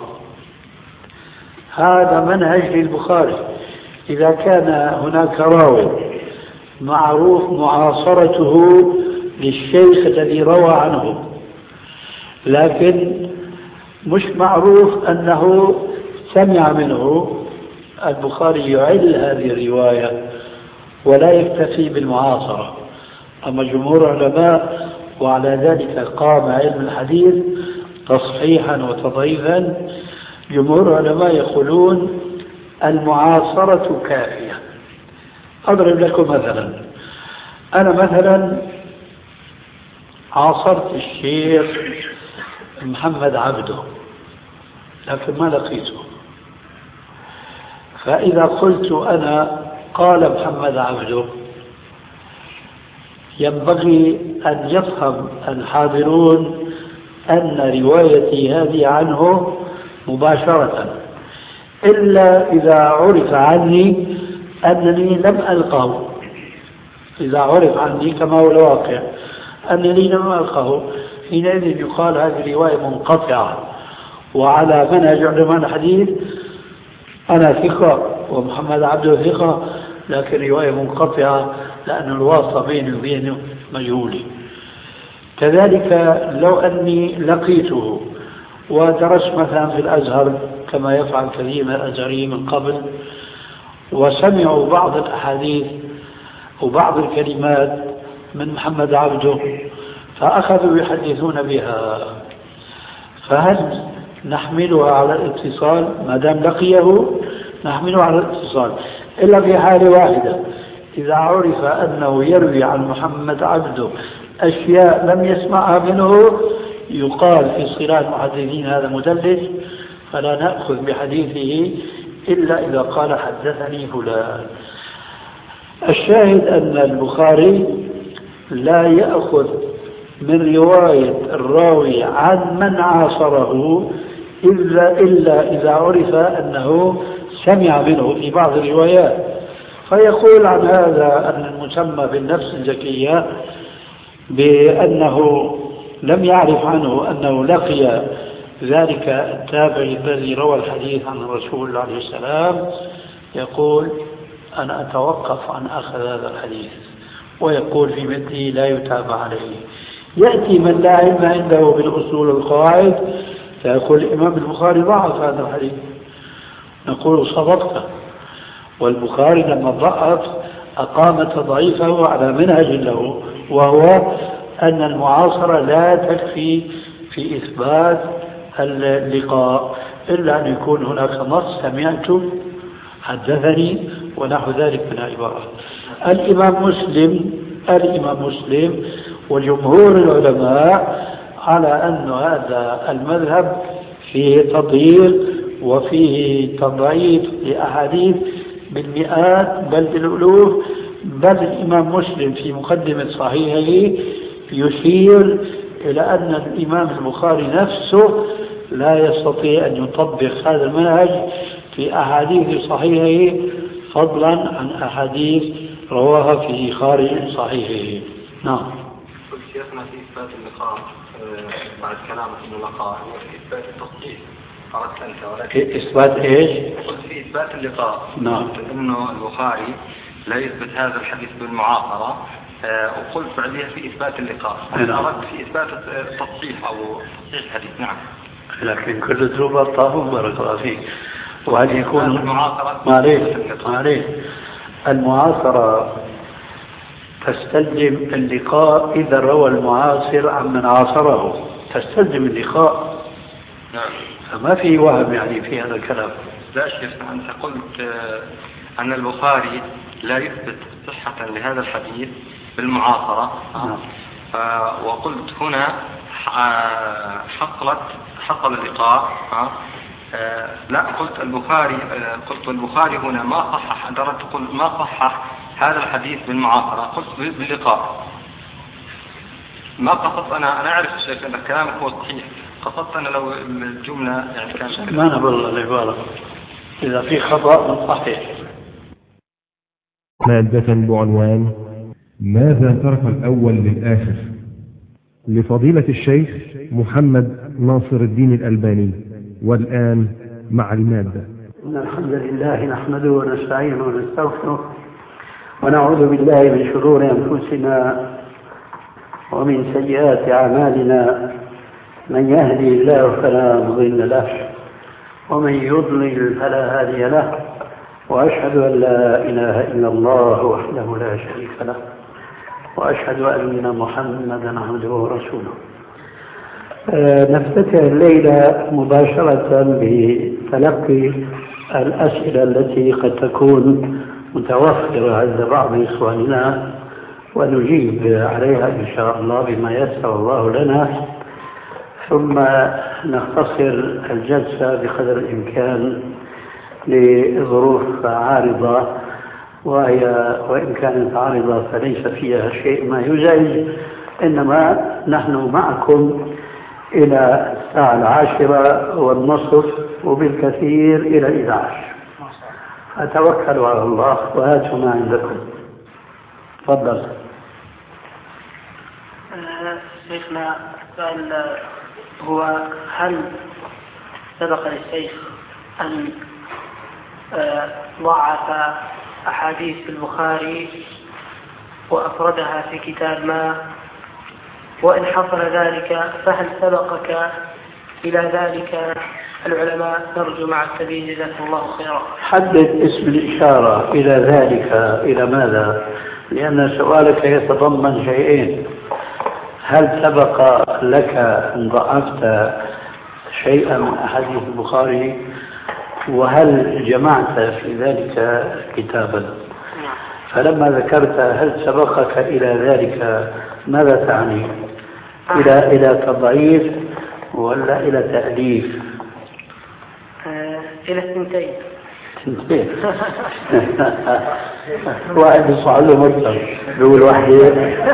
هذا منهج للبخاري، إذا كان هناك راوي معروف معاصرته للشيخ الذي روى عنه لكن مش معروف أنه سمع منه، البخاري يعل هذه الرواية ولا يكتفي بالمعاصرة. أما جمهور العلماء وعلى ذلك قام علم الحديث تصحيحا وتضعيفا، جمهور العلماء يقولون المعاصرة كافية. أضرب لكم مثلا، أنا مثلا عاصرت الشيخ محمد عبده لكن ما لقيته، فإذا قلت أنا قال محمد عبده ينبغي أن يفهم الحاضرون أن روايتي هذه عنه مباشرة، إلا إذا عرف عني أنني لم ألقه. إذا عرف عني كما هو الواقع أنني لم ألقه، حينئذ يقال هذه رواية منقطعة. وعلى منهج علماء الحديث أنا ثقة ومحمد عبده ثقة، لكن رواية منقطعة لأن الواسطة بيني وبينه مجهولة. كذلك لو أني لقيته ودرست مثلا في الأزهر كما يفعل كثير من الأزهريين من قبل، وسمعوا بعض الأحاديث وبعض الكلمات من محمد عبده فأخذوا يحدثون بها، فهل نحملها على الاتصال؟ ما دام لقيه نحمله على الاتصال، إلا في حالة واحدة، إذا عرف أنه يروي عن محمد عبده أشياء لم يسمعها منه يقال في اصطلاح المحدثين هذا مدلس، فلا نأخذ بحديثه إلا إذا قال حدثني فلان. الشاهد أن البخاري لا يأخذ من رواية الراوي عن من عاصره إلا, إلا إذا عرف أنه سمع منه في بعض الروايات، فيقول عن هذا أن المسمى بالنفس الزكية بأنه لم يعرف عنه أنه لقي ذلك التابع الذي روى الحديث عن الرسول عليه السلام، يقول أنا أتوقف عن أخذ هذا الحديث، ويقول في مثله لا يتابع عليه. يأتي من لا علم عنده بالأصول والقواعد فيقول الإمام البخاري ضعف هذا الحديث، نقول صدقت، والبخاري لما ضعف أقام تضعيفه على منهج له، وهو أن المعاصرة لا تكفي في إثبات اللقاء إلا أن يكون هناك نص سمعت حدثني ونحو ذلك من العبارات. الإمام مسلم الإمام مسلم وجمهور العلماء على أن هذا المذهب فيه تضييق وفيه تضعيف لأحاديث بالمئات بل بالألوف، بل الإمام مسلم في مقدمة صحيحه يشير إلى أن الإمام البخاري نفسه لا يستطيع أن يطبق هذا المنهج في أحاديث صحيحه فضلا عن أحاديث رواها في خارج صحيحه. نعم. قلت شيخنا في إثبات اللقاء بعد كلام اللقاء وفي إثبات التصحيح قرأت أنت، ولكن إثبات إيش؟ قلت في إثبات اللقاء. نعم. إنه البخاري لا يثبت هذا الحديث بالمعاصرة، وقلت بعدها في إثبات اللقاء. أنا أردت في إثبات التصحيح أو تصحيح الحديث. نعم. لكن كل ذنوب طاهر بارك الله فيك. وهل يكون المعاصرة معليه معليه المعاصرة تستلزم اللقاء إذا روى المعاصر عن من عاصره، تستلزم اللقاء. نعم. فما في وهم يعني في هذا الكلام. لا شيخ، أنت قلت أن البخاري لا يثبت صحة لهذا الحديث بالمعاصرة. نعم. وقلت هنا حصلت حصل اللقاء. لا قلت البخاري قلت البخاري هنا ما صحح، أنت تقول ما صحح هذا الحديث بالمعاصرة، قلت باللقاء. ما قصدت أنا أنا أعرف أن كلامك هو صحيح، قصدت أنا لو الجملة يعني كانت ما نبغى العبارة إذا في خطأ صحيح. مادة بعنوان ماذا ترك الأول للآخر، لفضيلة الشيخ محمد ناصر الدين الألباني. والآن مع المادة. إن الحمد لله نحمده ونستعينه ونستغفره ونعوذ بالله من شرور أنفسنا ومن سيئات أعمالنا، من يهدي الله فلا مضل له ومن يضلل فلا هادي له، وأشهد أن لا إله إلا الله وحده لا شريك له، وأشهد أن محمدا عبده ورسوله. نفتتح الليلة مباشرة بتلقي الأسئلة التي قد تكون متوفرة عند بعض إخواننا، ونجيب عليها إن شاء الله بما يسر الله لنا، ثم نختصر الجلسة بقدر الإمكان لظروف عارضة، وهي وإن كانت عارضة فليس فيها شيء ما يزعج، إنما نحن معكم إلى الساعة العاشرة والنصف وبالكثير إلى إحدى عشر، فتوكلوا على الله وهاتوا ما عندكم. تفضل. شيخنا السؤال هو هل سبق للشيخ أن ضعف أحاديث البخاري وأفردها في كتاب ما، وإن حصل ذلك فهل سبقك إلى ذلك العلماء؟ نرجو مع السبيل جزاكم الله خيرا. حدد اسم الإشارة إلى ذلك إلى ماذا؟ لأن سؤالك يتضمن شيئين: هل سبق لك أن ضعفت شيئا من أحاديث البخاري؟ وهل جمعت في ذلك كتابا؟ فلما ذكرت هل سبقك إلى ذلك ماذا تعني؟ إلى إلى تضعيف ولا إلى تأليف؟ آه إلى الثنتين. ثنتين. واحد يصعد له مرتب بيقول واحدة.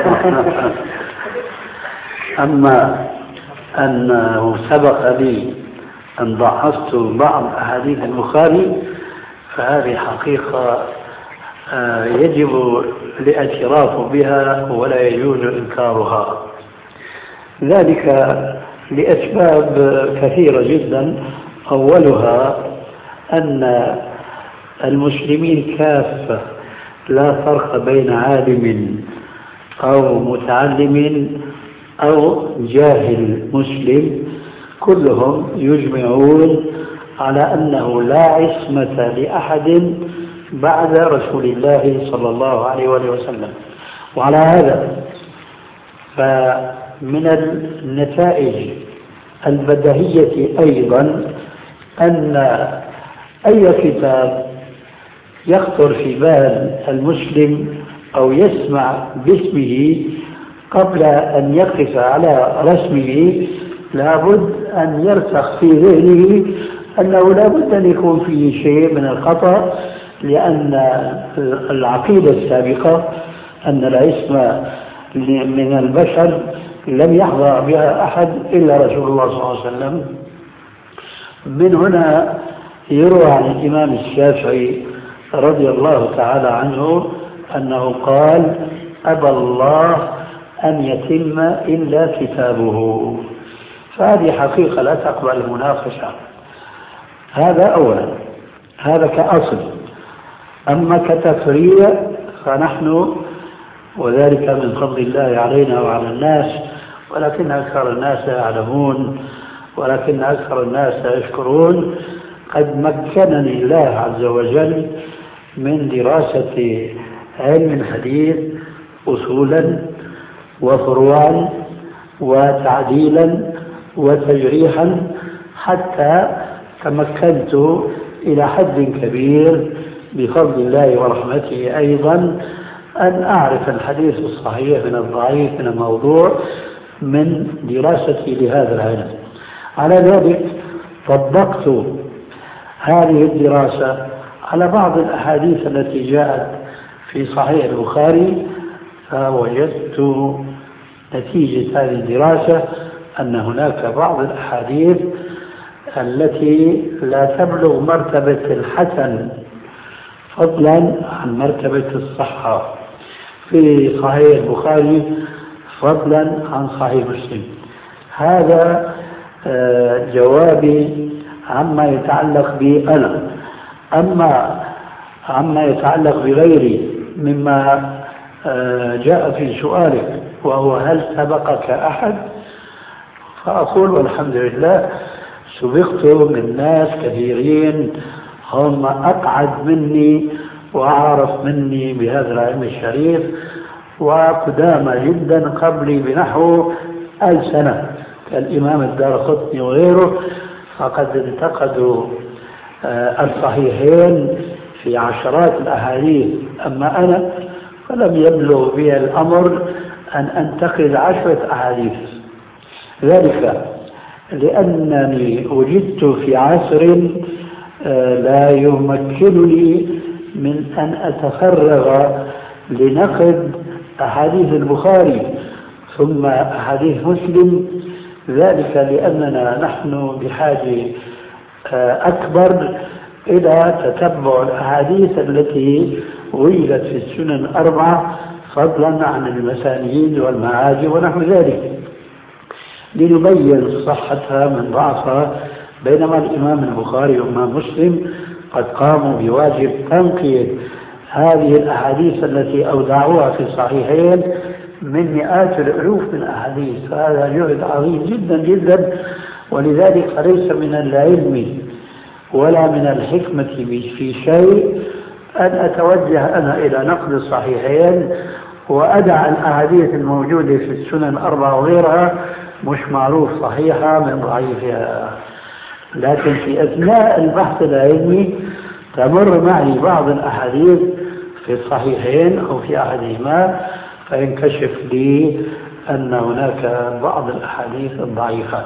أما أنه سبق لي أن ضعفت بعض أحاديث البخاري فهذه حقيقة يجب الاعتراف بها ولا يجوز إنكارها. ذلك لأسباب كثيرة جدا. أولها أن المسلمين كافة لا فرق بين عالم أو متعلم أو جاهل مسلم، كلهم يجمعون على أنه لا عصمة لأحد بعد رسول الله صلى الله عليه وسلم. وعلى هذا فمن النتائج البديهية أيضا أن أي كتاب يخطر في بال المسلم أو يسمع باسمه قبل أن يقف على رسمه لابد أن يرسخ في ذهنه أنه لابد أن يكون فيه شيء من الخطأ، لأن العقيدة السابقة أن العصمة من البشر لم يحظى بها أحد إلا رسول الله صلى الله عليه وسلم. من هنا يروى عن الإمام الشافعي رضي الله تعالى عنه أنه قال: أبى الله أن يتم إلا كتابه. فهذه حقيقة لا تقبل المناقشة. هذا أولا، هذا كأصل. أما كتفريع فنحن، وذلك من فضل الله علينا وعلى الناس، ولكن أكثر الناس يعلمون ولكن أكثر الناس يشكرون، قد مكنني الله عز وجل من دراسة علم الحديث أصولا وفروعا وتعديلا وتجريحا، حتى تمكنت إلى حد كبير بفضل الله ورحمته أيضا أن أعرف الحديث الصحيح من الضعيف من الموضوع من دراستي لهذا العلم. على ذلك طبقت هذه الدراسة على بعض الأحاديث التي جاءت في صحيح البخاري، فوجدت نتيجة هذه الدراسة أن هناك بعض الأحاديث التي لا تبلغ مرتبة الحسن فضلا عن مرتبة الصحة في صحيح البخاري فضلا عن صحيح مسلم. هذا جوابي عما يتعلق بي أنا. أما عما يتعلق بغيري مما جاء في سؤالك وهو هل سبقك أحد، فأقول والحمد لله سبقت من ناس كثيرين هم أقعد مني وأعرف مني بهذا العلم الشريف وقدامى جدا قبلي بنحو ألف سنة كالإمام الدارقطني وغيره، فقد انتقدوا الصحيحين في عشرات الأحاديث. أما أنا فلم يبلغ بي الأمر أن أنتقد عشرة أحاديث، ذلك لأنني وجدت في عصر لا يمكنني من أن أتفرغ لنقد أحاديث البخاري ثم أحاديث مسلم، ذلك لأننا نحن بحاجة أكبر إلى تتبع الأحاديث التي وجدت في السنن الأربعة فضلا عن المسانيد والمعاجم ونحو ذلك، لنبين صحتها من ضعفها. بينما الإمام البخاري والإمام مسلم قد قاموا بواجب تنقية هذه الأحاديث التي أودعوها في الصحيحين من مئات الألوف من الأحاديث، فهذا جهد عظيم جدا جدا. ولذلك فليس من العلم ولا من الحكمة في شيء أن أتوجه أنا إلى نقد الصحيحين وأدع الأحاديث الموجودة في السنن الأربعة وغيرها مش معروف صحيحة من ضعيفها. لكن في أثناء البحث العلمي تمر معي بعض الأحاديث في الصحيحين أو في أحدهما، فينكشف لي أن هناك بعض الأحاديث الضعيفة.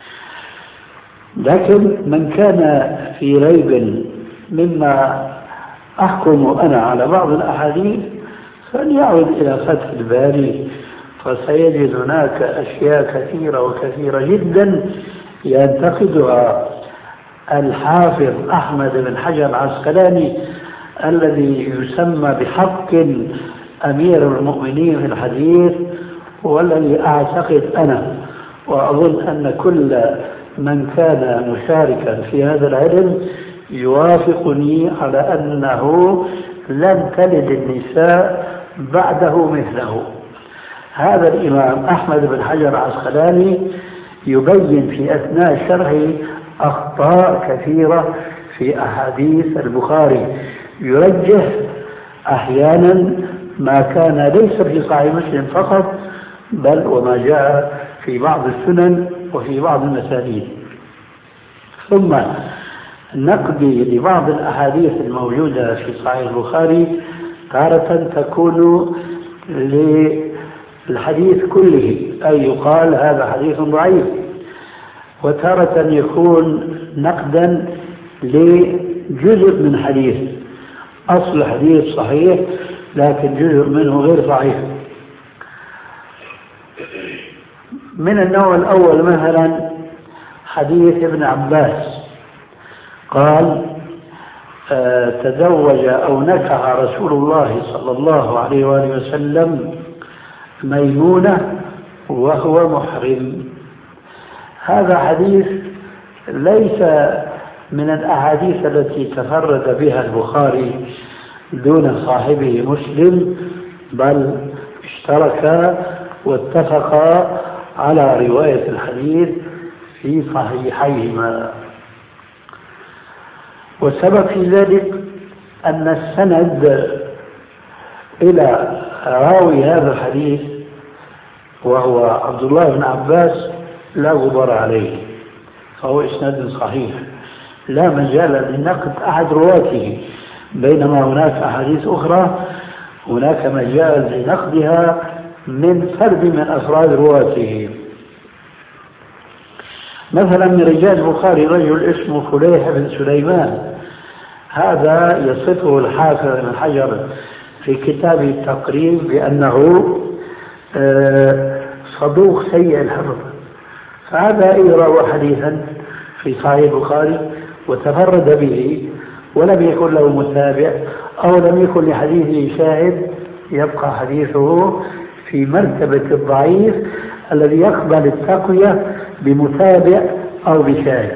لكن من كان في ريب مما أحكم أنا على بعض الأحاديث فليعود إلى فتح الباري، فسيجد هناك أشياء كثيرة وكثيرة جدا ينتقدها الحافظ أحمد بن حجر العسقلاني الذي يسمى بحق أمير المؤمنين في الحديث، والذي أعتقد أنا وأظن أن كل من كان مشاركا في هذا العلم يوافقني على أنه لن تلد النساء بعده مثله. هذا الإمام أحمد بن حجر العسقلاني يبين في أثناء شرحه أخطاء كثيرة في أحاديث البخاري، يرجح أحيانا ما كان ليس في صحيح مسلم فقط بل وما جاء في بعض السنن وفي بعض المسانيد. ثم نقضي لبعض الأحاديث الموجودة في صحيح البخاري تارة تكون للحديث كله، أي يقال هذا حديث ضعيف، وتارة يكون نقدا لجزء من حديث، أصل حديث صحيح لكن جزء منه غير صحيح. من النوع الأول مثلا حديث ابن عباس قال آه تزوج أو نكح رسول الله صلى الله عليه وآله وسلم ميمونة وهو محرم. هذا حديث ليس من الأحاديث التي تفرد بها البخاري دون صاحبه مسلم، بل اشتركا واتفقا على رواية الحديث في صحيحيهما. وسبب في ذلك أن السند إلى راوي هذا الحديث وهو عبد الله بن عباس لا غبار عليه، فهو إسناد صحيح لا مجال لنقد أحد رواته، بينما هناك أحاديث أخرى هناك مجال لنقدها من فرد من أفراد رواته. مثلا من رجال البخاري رجل اسمه فليح بن سليمان، هذا يصفه الحافظ بن حجر في كتابه التقريب بأنه صدوق سيء الحفظ، فهذا يروى حديثا في صحيح البخاري وتفرد به ولم يكن له متابع أو لم يكن لحديثه شاهد، يبقى حديثه في مرتبة الضعيف الذي يقبل التقوية بمتابع أو بشاهد.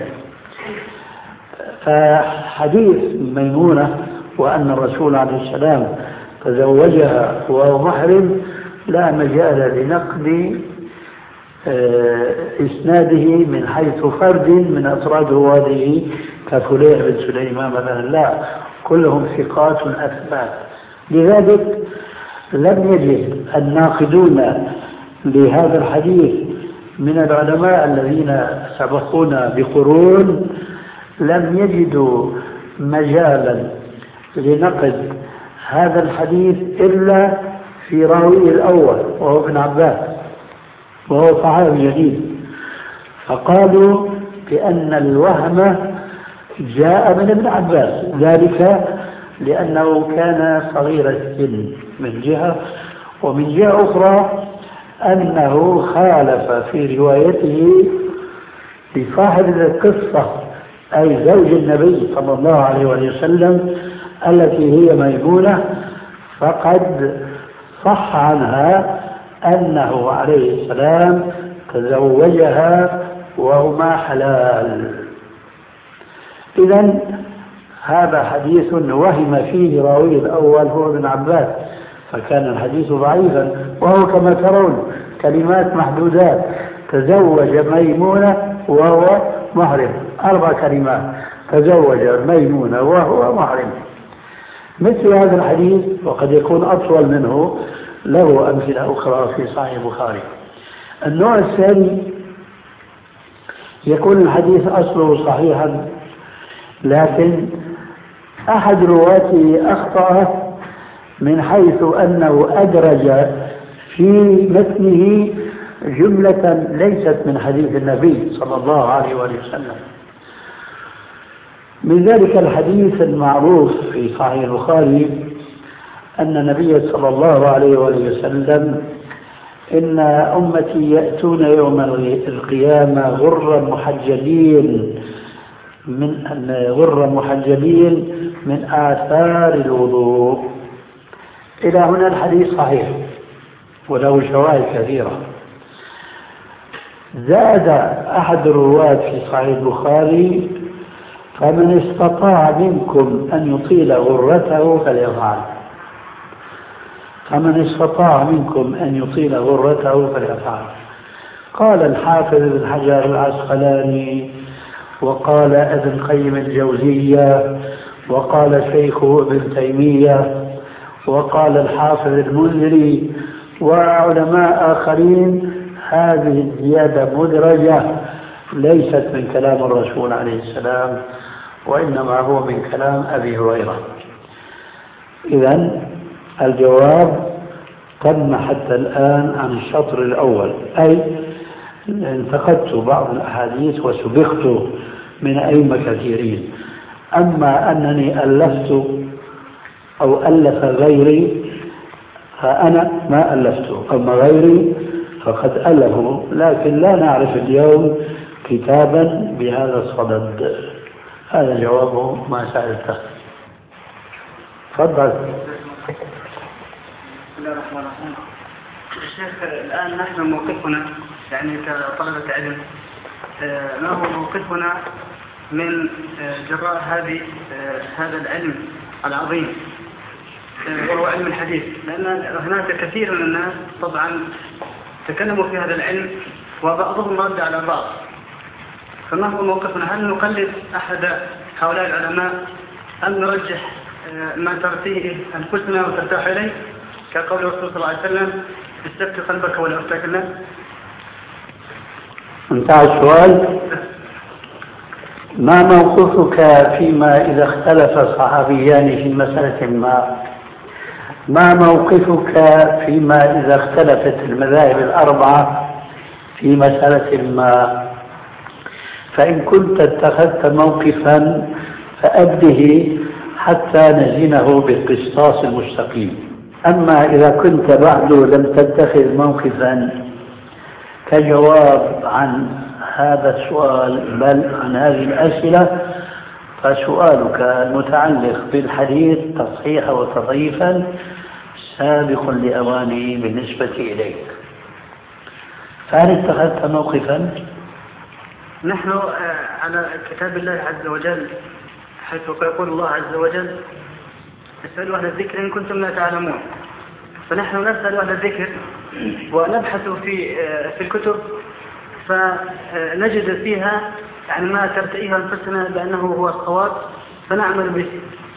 فحديث ميمونة وأن الرسول عليه السلام تزوجها وهو محرم لا مجال لنقد إسناده من حيث فرد من أفراد رواده كفليح بن سليمان مثلا، لا، كلهم ثقات أثبات. لذلك لم يجد الناقدون لهذا الحديث من العلماء الذين سبقونا بقرون لم يجدوا مجالا لنقد هذا الحديث إلا في راويه الأول وهو ابن عباس وهو صحابي جديد، فقالوا بأن الوهم جاء من ابن عباس، ذلك لأنه كان صغير السن من جهة، ومن جهة أخرى أنه خالف في روايته لصاحب القصة أي زوج النبي صلى الله عليه وسلم التي هي ميمونة، فقد صح عنها أنه عليه السلام تزوجها وهما حلال. إذن هذا حديث وهم فيه راوي الأول هو ابن عباس، فكان الحديث ضعيفا، وهو كما ترون كلمات محدودات: تزوج ميمونة وهو محرم، أربع كلمات: تزوج ميمونة وهو محرم. مثل هذا الحديث وقد يكون أطول منه له أمثلة أخرى في صحيح البخاري. النوع الثاني يكون الحديث أصله صحيحا، لكن أحد رواته أخطأ من حيث أنه أدرج في متنه جملة ليست من حديث النبي صلى الله عليه وسلم. من ذلك الحديث المعروف في صحيح البخاري أن النبي صلى الله عليه وسلم إن أمتي يأتون يوم القيامة غرا محجلين من غرا محجلين من آثار الوضوء. إلى هنا الحديث صحيح وله شواهد كثيرة. زاد أحد الرواة في صحيح البخاري: فمن استطاع منكم أن يطيل غرته فليفعل. فمن استطاع منكم أن يطيل غرته فليفعل. قال الحافظ ابن حجر العسقلاني، وقال ابن القيم الجوزية، وقال شيخه ابن تيمية، وقال الحافظ المنذري وعلماء آخرين: هذه الزيادة مدرجة ليست من كلام الرسول عليه السلام، وإنما هو من كلام أبي هريرة. إذن الجواب تم حتى الآن عن الشطر الأول، أي انتقدت بعض الأحاديث وسبقت من أئمة كثيرين. أما أنني ألفت أو ألف غيري فأنا ما ألفت، أما غيري فقد ألفوا، لكن لا نعرف اليوم كتابا بهذا الصدد. هذا جواب ما سألته. تفضل. بسم الله الرحمن الرحيم. الشيخ، الآن نحن موقفنا يعني كطلبة علم، ما هو موقفنا من جراء هذه هذا العلم العظيم وهو علم الحديث؟ لأن هناك كثير من الناس طبعا تكلموا في هذا العلم وبعضهم رد على بعض، فما هو موقفنا؟ هل نقلد أحد هؤلاء العلماء أم نرجح ما ترتيه أنفسنا وترتاح إليه كقول الرسول صلى الله عليه وسلم: استفتي قلبك ولا أفتاك الناس؟ انتهى السؤال. ما موقفك فيما إذا اختلف صحابيان في مسألة ما؟ ما موقفك فيما إذا اختلفت المذاهب الأربعة في مسألة ما؟ فإن كنت اتخذت موقفا فأبده حتى نزنه بالقسطاس المستقيم. أما إذا كنت بعد لم تتخذ موقفا كجواب عن هذا السؤال بل عن هذه الأسئلة، فسؤالك المتعلق بالحديث تصحيحا وتضعيفا سابق لأوانه بالنسبة إليك. فهل اتخذت موقفا؟ نحن على كتاب الله عز وجل حيث يقول الله عز وجل: اسألوا أهل الذكر إن كنتم لا تعلمون. فنحن نسأل أهل الذكر ونبحث في في الكتب فنجد فيها يعني ما ترتئيه أنفسنا بأنه هو الصواب فنعمل به.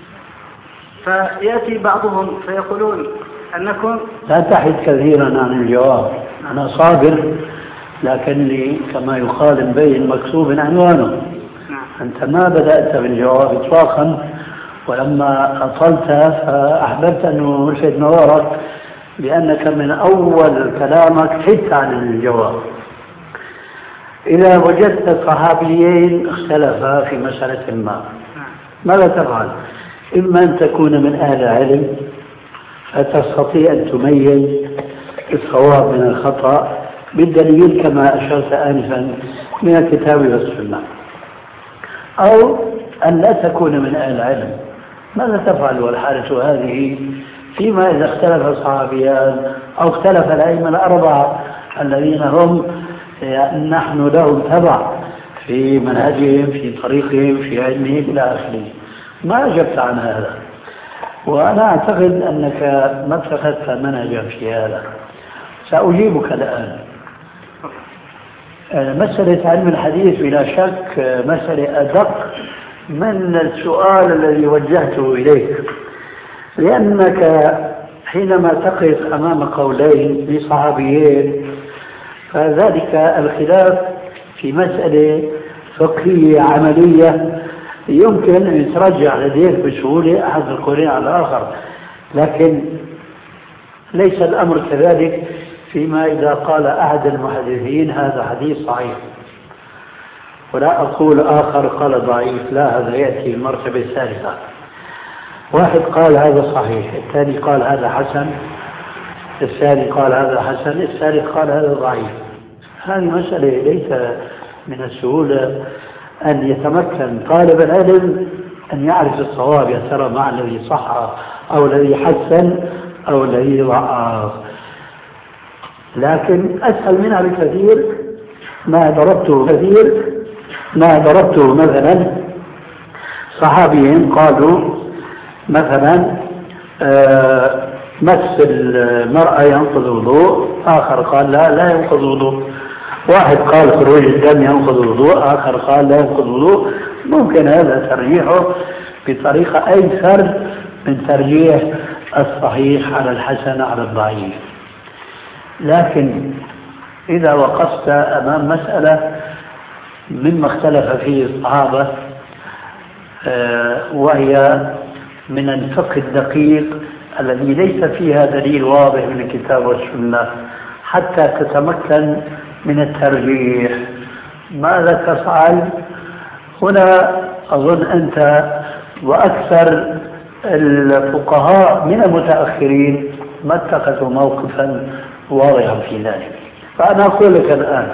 فيأتي بعضهم فيقولون أنكم لا تحد كثيرا عن الجواب. أنا صابر، لكن لي كما يقال مبين مكتوب عنوانه. أنت ما بدأت بالجواب إطلاقا، ولما أطلت فأحببت أن ألفت نظرك بأنك من أول كلامك حدت عن الجواب. إذا وجدت صحابيين اختلفا في مسألة ما، ماذا تفعل؟ إما أن تكون من أهل العلم فتستطيع أن تميز الصواب من الخطأ بالدليل كما أشرت آنفا من الكتاب والسنة، أو أن لا تكون من أهل العلم. ماذا تفعل والحالة هذه فيما إذا اختلف الصحابيان أو اختلف الأئمة الأربعة الذين هم نحن لهم تبع في منهجهم في طريقهم في علمهم إلى آخره؟ ما أجبت عن هذا، وأنا أعتقد أنك ما اتخذت منهجا في هذا. سأجيبك الآن. مسألة علم الحديث بلا شك مسألة أدق من السؤال الذي وجهته إليك، لأنك حينما تقف أمام قولين لصحابيين فذلك الخلاف في مسألة فقهية عملية يمكن أن يترجع لديك بسهولة أحد القولين على الآخر، لكن ليس الأمر كذلك فيما إذا قال أحد المحدثين هذا حديث صحيح ولا أقول آخر قال ضعيف، لا، هذا يأتي المرتبة الثالثة. واحد قال هذا صحيح، الثاني قال هذا حسن، الثاني قال هذا حسن، الثالث قال هذا ضعيف. هذه مسألة ليس من السهولة أن يتمكن طالب العلم أن يعرف الصواب، يا ترى مع الذي صح أو الذي حسن أو الذي ضعف. لكن أسهل منها بكثير ما ضربته كثير ما ضربته مثلا صحابيين قالوا مثلا آه مس المرأة ينقض الوضوء، آخر قال لا لا ينقض الوضوء. واحد قال خروج الدم ينقض الوضوء، آخر قال لا ينقض الوضوء. ممكن هذا ترجيحه بطريقة أيسر من ترجيح الصحيح على الحسن على الضعيف. لكن إذا وقفت أمام مسألة مما اختلف فيه الصحابة وهي من الفقه الدقيق الذي ليس فيها دليل واضح من الكتاب والسنة حتى تتمكن من الترجيح، ماذا تفعل؟ هنا أظن أنت وأكثر الفقهاء من المتأخرين ما اتخذوا موقفا واضحا في ذلك. فأنا أقول لك الآن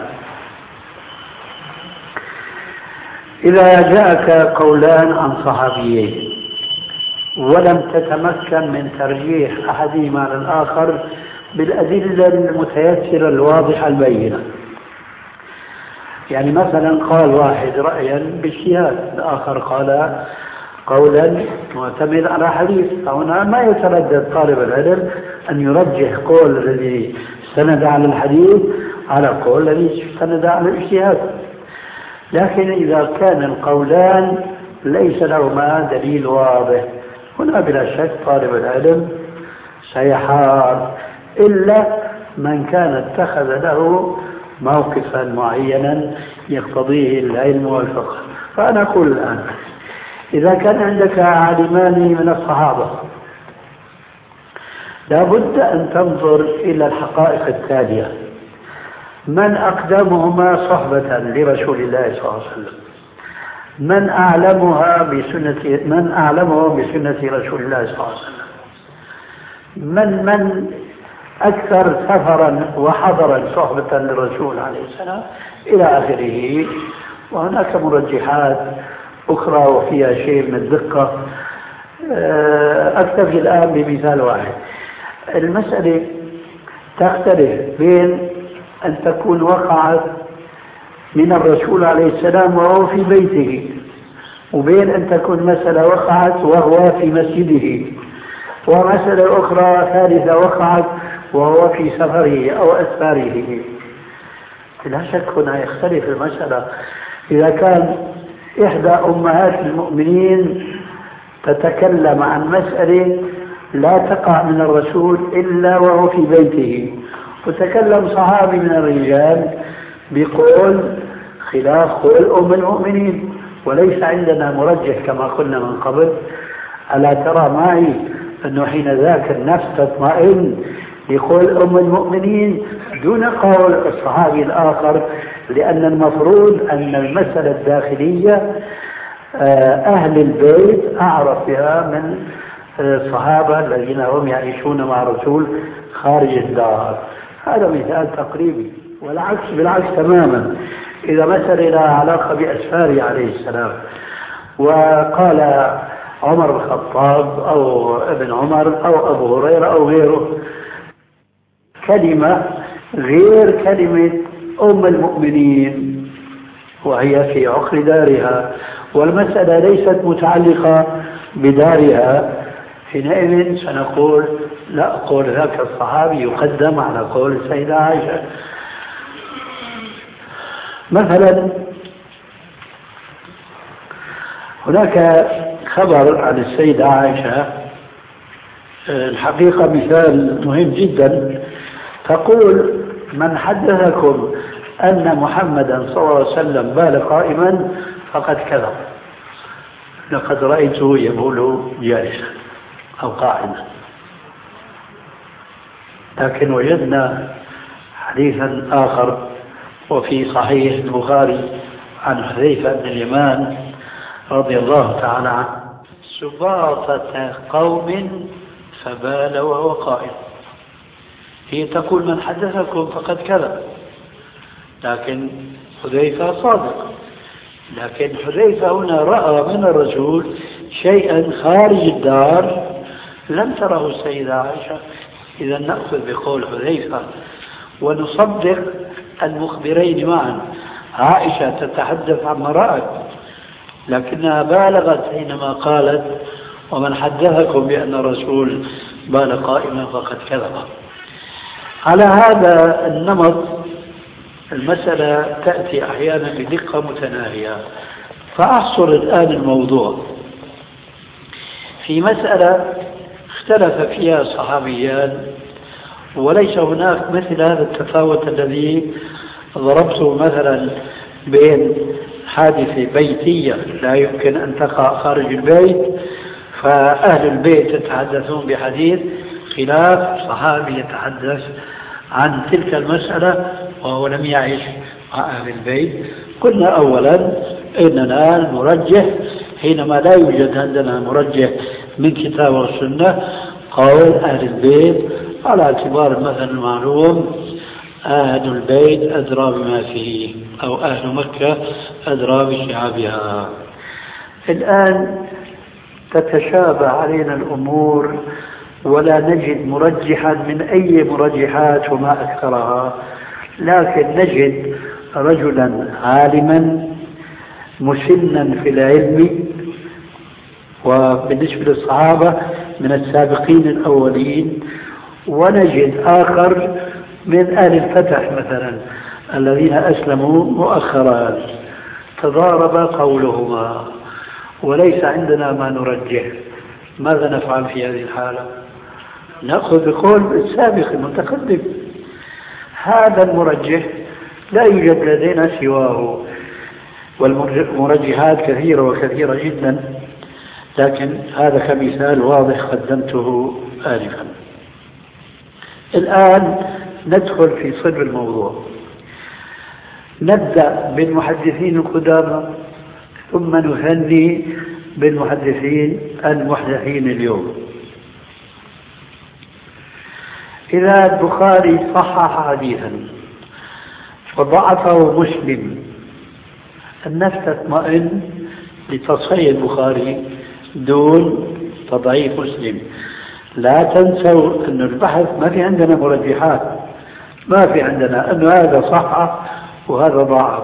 إذا جاءك قولان عن صحابيين ولم تتمكن من ترجيح أحدهما على الآخر بالأدلة المتيسرة الواضحة البينة، يعني مثلا قال واحد رأيا باجتهاد، الآخر قال قولا معتمد على حديث، هنا ما يتردد طالب العلم أن يرجح قول الذي استند على الحديث على قول الذي استند على الاجتهاد. لكن إذا كان القولان ليس لهما دليل واضح، هنا بلا شك طالب العلم سيحار إلا من كان اتخذ له موقفا معينا يقتضيه العلم والفقه. فأنا أقول الآن إذا كان عندك عالمان من الصحابة لابد أن تنظر إلى الحقائق التالية: من أقدمهما صحبة لرسول الله صلى الله عليه وسلم، من أعلمها بسنة من أعلمه بسنة رسول الله صلى الله عليه وسلم، من من أكثر سفرا وحضرا صحبة للرسول عليه السلام، إلى آخره. وهناك مرجحات أخرى وفيها شيء من الدقة. أكتفي الآن بمثال واحد. المسألة تختلف بين أن تكون وقعت من الرسول عليه السلام وهو في بيته، وبين أن تكون مسألة وقعت وهو في مسجده، ومسألة أخرى ثالثة وقعت وهو في سفره أو أسفاره. لا شك هنا يختلف المسألة. إذا كان إحدى أمهات المؤمنين تتكلم عن مسألة لا تقع من الرسول إلا وهو في بيته، وتكلم صحابي من الرجال بقول خلاف قول أم المؤمنين، وليس عندنا مرجح كما قلنا من قبل، ألا ترى معي أنه حين ذاك النفس تطمئن لقول أم المؤمنين دون قول الصحابي الآخر، لأن المفروض أن المسألة الداخلية أهل البيت أعرف بها من الصحابة الذين هم يعيشون مع الرسول خارج الدار. هذا مثال تقريبي. والعكس بالعكس تماما، إذا مسألة لها علاقة بأسفاره عليه السلام وقال عمر الخطاب أو ابن عمر أو أبو هريرة أو غيره كلمة غير كلمة أم المؤمنين وهي في عقر دارها، والمسألة ليست متعلقة بدارها، حينئذ سنقول لا، قول ذاك الصحابي يقدم على قول السيدة عائشة. مثلا هناك خبر عن السيدة عائشة، الحقيقة مثال مهم جدا، تقول: من حدثكم أن محمدا صلى الله عليه وسلم بال قائما فقد كذب، لقد رأيته يبول جالسا أو قاعدا. لكن وجدنا حديثا آخر وفي صحيح البخاري عن حذيفة بن اليمان رضي الله تعالى عنه: سباطة قوم فبال وهو قائم. هي تقول من حدثكم فقد كذب، لكن حذيفة صادق. لكن حذيفة هنا رأى من الرسول شيئا خارج الدار لم تره السيدة عائشة. إذا نأخذ بقول حذيفة ونصدق المخبرين معا. عائشة تتحدث عما رأت، لكنها بالغت حينما قالت: ومن حدثكم بأن الرسول بال قائما فقد كذب. على هذا النمط المسألة تأتي أحيانا بدقة متناهية. فأحصر الآن الموضوع في مسألة اختلف فيها صحابيان، وليس هناك مثل هذا التفاوت الذي ضربته مثلا بين حادثة بيتية لا يمكن أن تقع خارج البيت، فأهل البيت يتحدثون بحديث خلاف صحابي يتحدث عن تلك المسألة وهو لم يعيش مع أهل البيت. قلنا أولا إننا نرجح حينما لا يوجد عندنا مرجح من كتاب والسنة قول أهل البيت، على اعتبار مثلا المعلوم: أهل البيت أدرى بما فيه، أو أهل مكة أدرى بشعابها. الآن تتشابه علينا الأمور ولا نجد مرجحا من أي مرجحات وما أكثرها، لكن نجد رجلا عالما مسنا في العلم، وبالنسبة للصحابة من السابقين الأولين، ونجد آخر من أهل الفتح مثلا الذين أسلموا مؤخرا. تضارب قولهما وليس عندنا ما نرجح. ماذا نفعل في هذه الحالة؟ نأخذ بقول السابق المتقدم. هذا المرجح لا يوجد لدينا سواه، والمرجحات كثيرة وكثيرة جدا، لكن هذا كمثال واضح قدمته آنفا. الآن ندخل في صلب الموضوع. نبدأ بالمحدثين القدامى ثم نثني بالمحدثين المحدثين اليوم. إذا البخاري صحح حديثا وضعفه مسلم، النفس تطمئن لتصحيح البخاري دون تضعيف مسلم. لا تنسوا أن البحث ما في عندنا مرجحات، ما في عندنا أن هذا صح وهذا ضعف.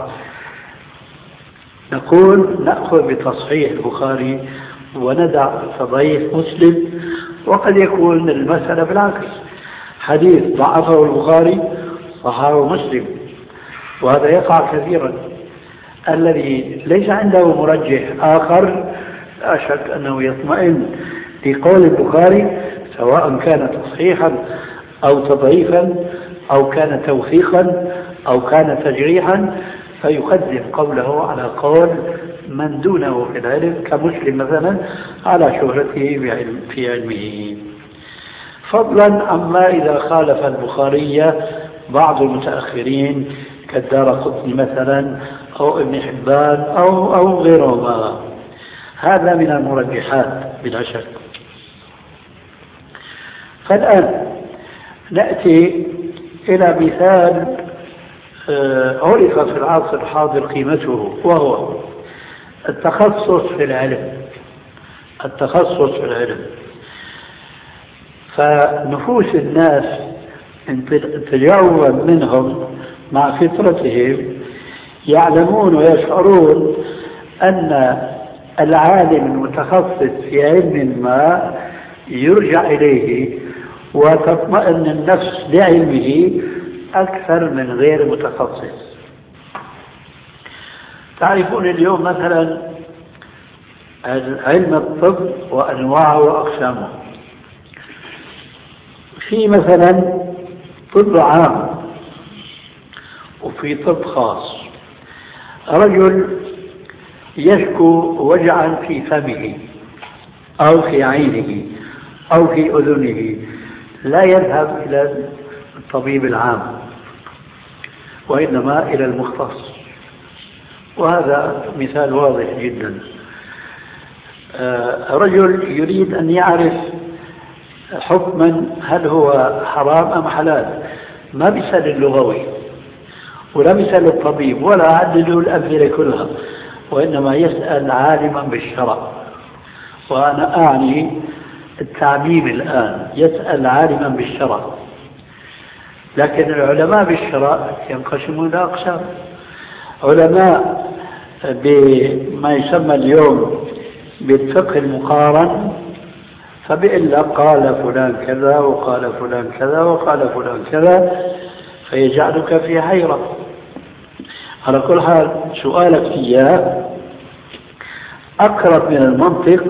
نقول نأخذ بتصحيح البخاري وندع تضعيف مسلم. وقد يكون المسألة بالعكس، حديث ضعفه البخاري صححه مسلم، وهذا يقع كثيرا. الذي ليس عنده مرجح آخر لا شك أنه يطمئن لقول البخاري، سواء كان تصحيحا أو تضعيفا أو كان توثيقا أو كان تجريحا، فيقدم قوله على قول من دونه في العلم، كمسلم مثلا على شهرته في علمه، فضلا عما إذا خالف البخاري بعض المتأخرين كالدارقطني مثلا أو ابن حبان أو, أو غيرهما. هذا من المرجحات بلا شك. فالآن نأتي إلى مثال عرف في العصر الحاضر قيمته، وهو التخصص في العلم. التخصص في العلم فنفوس الناس تجاوبا منهم مع فطرتهم يعلمون ويشعرون أن العالم المتخصص في علم ما يرجع إليه وتطمئن النفس لعلمه أكثر من غير متخصص. تعرفون اليوم مثلا علم الطب وأنواعه وأقسامه. في مثلا طب عام وفي طب خاص. رجل يشكو وجعا في فمه أو في عينه أو في أذنه، لا يذهب إلى الطبيب العام وإنما إلى المختص، وهذا مثال واضح جدا. رجل يريد أن يعرف حكما هل هو حرام أم حلال، ما بيسأل اللغوي ولا بيسأل الطبيب ولا عدد الأمثلة كلها، وإنما يسأل عالما بالشرع. وأنا أعني التعميم الآن، يسأل عالما بالشرع. لكن العلماء بالشرع ينقسمون إلى أقسام: علماء بما يسمى اليوم بالفقه المقارن، فبإلا قال فلان كذا وقال فلان كذا وقال فلان كذا، فيجعلك في حيرة. على كل حال سؤالك إياه أقرب من المنطق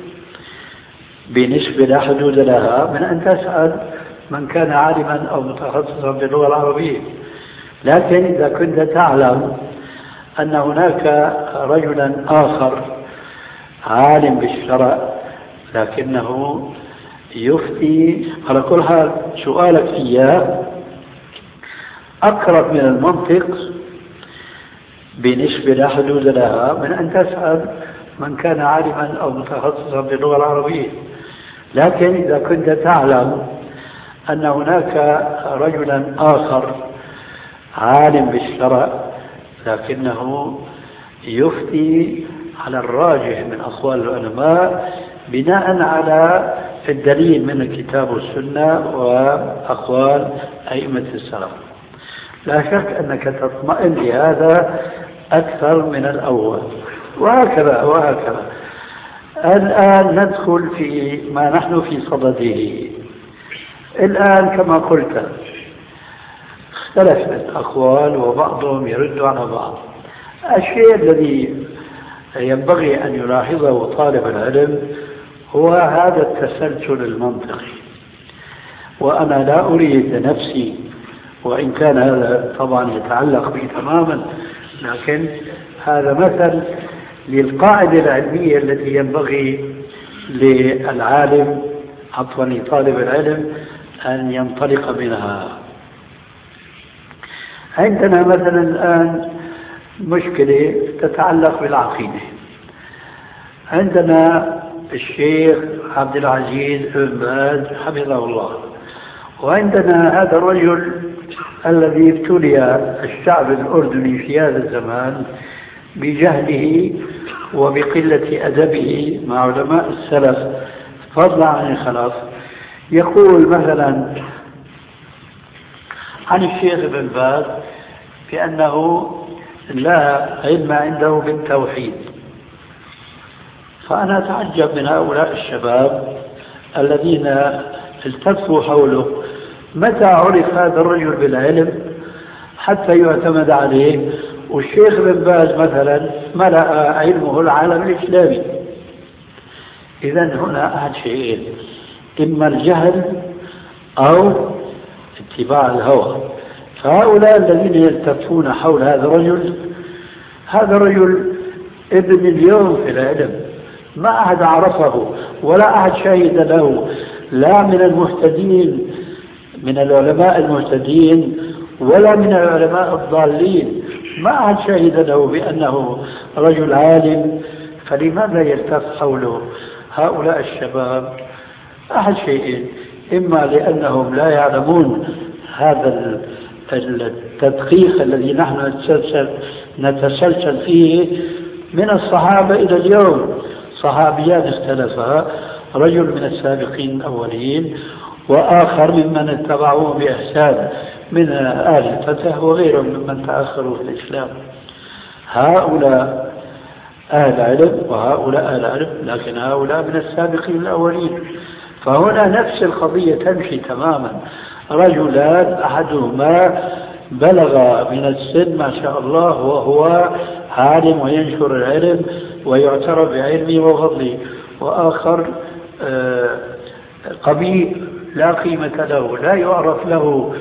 بنسبة لا حدود لها من أن تسأل من كان عالما أو متخصصا باللغة العربية. لكن إذا كنت تعلم أن هناك رجلا آخر عالم بالشرع لكنه يفتي، على كل حال سؤالك إياه أقرب من المنطق بنسبة لا حدود لها من أن تسأل من كان عالما أو متخصصا باللغة العربية. لكن إذا كنت تعلم أن هناك رجلا آخر عالم بالشرع لكنه يفتي على الراجح من أقوال العلماء بناء على الدليل من الكتاب والسنة وأقوال أئمة السلف، لا شك أنك تطمئن لهذا أكثر من الأول، وهكذا وهكذا. الآن ندخل في ما نحن في صدده. الآن كما قلت اختلفت الأقوال وبعضهم يرد على بعض. الشيء الذي ينبغي أن يلاحظه طالب العلم هو هذا التسلسل المنطقي. وأنا لا أريد نفسي، وإن كان هذا طبعا يتعلق بي تماما، لكن هذا مثل للقاعدة العلمية التي ينبغي للعالم عفوا طالب العلم أن ينطلق منها. عندنا مثلا الآن مشكلة تتعلق بالعقيدة. عندنا الشيخ عبد العزيز بن باز حفظه الله، وعندنا هذا الرجل الذي ابتلي الشعب الأردني في هذا الزمان بجهله وبقلة أدبه مع علماء السلف فضلا عن الخلف. يقول مثلا عن الشيخ بن باز بأنه لا علم عنده بالتوحيد. فأنا أتعجب من هؤلاء الشباب الذين التفوا حوله، متى عرف هذا الرجل بالعلم حتى يعتمد عليه؟ والشيخ بن باز مثلا ملأ علمه العالم الإسلامي. إذن هنا أحد شيئين: إما الجهل أو اتباع الهوى. فهؤلاء الذين يلتفون حول هذا الرجل، هذا الرجل ابن اليوم في العلم، ما أحد عرفه ولا أحد شهد له، لا من المهتدين من العلماء المهتدين ولا من العلماء الضالين، ما أحد شهد له بأنه رجل عالم. فلماذا يلتف حوله هؤلاء الشباب؟ أحد شيئين: إما لأنهم لا يعلمون هذا التدقيق الذي نحن نتسلسل, نتسلسل فيه من الصحابة إلى اليوم. صحابيان اختلفا، رجل من السابقين الأولين وآخر ممن اتبعوه بإحسان من آل الفتح وغيرهم ممن تأخروا في الإسلام. هؤلاء أهل علم وهؤلاء أهل علم، لكن هؤلاء من السابقين الأولين. فهنا نفس القضية تمشي تماما. رجلان أحدهما بلغ من السن ما شاء الله وهو عالم وينشر العلم ويعترف بعلمه وفضله، وآخر قبيل لا قيمة له، لا يعرف له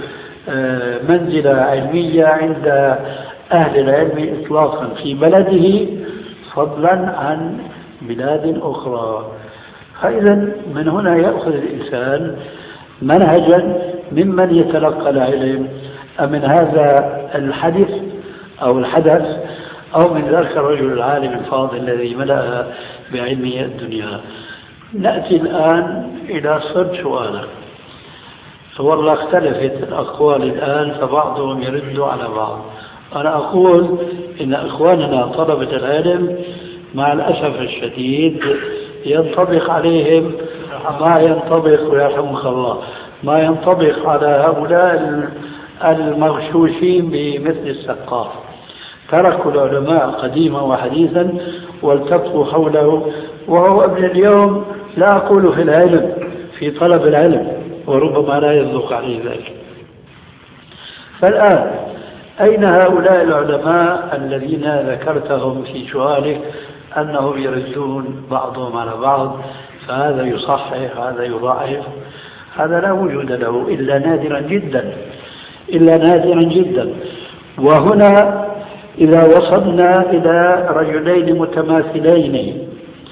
منزلة علمية عند أهل العلم إطلاقا في بلده فضلا عن بلاد أخرى. فإذا من هنا يأخذ الإنسان منهجا ممن يتلقى العلم أمن هذا الحدث أو الحدث أو من ذلك الرجل العالم الفاضل الذي ملأ بعلمه الدنيا. نأتي الآن إلى صد سؤالك. والله اختلفت الأقوال الآن فبعضهم يرد على بعض. أنا أقول إن إخواننا طلبة العلم مع الأسف الشديد ينطبق عليهم ما ينطبق ويرحمك الله ما ينطبق على هؤلاء المغشوشين بمثل السقاف. تركوا العلماء قديما وحديثا والتقوا حوله، وهو ابن اليوم لا أقول في العلم في طلب العلم وربما لا يصدق عليه ذلك. فالآن أين هؤلاء العلماء الذين ذكرتهم في سؤالك أنهم يردون بعضهم على بعض، فهذا يصحح هذا يضاعف؟ هذا لا وجود له إلا نادرا جدا إلا نادرا جدا. وهنا إذا وصلنا إلى رجلين متماثلين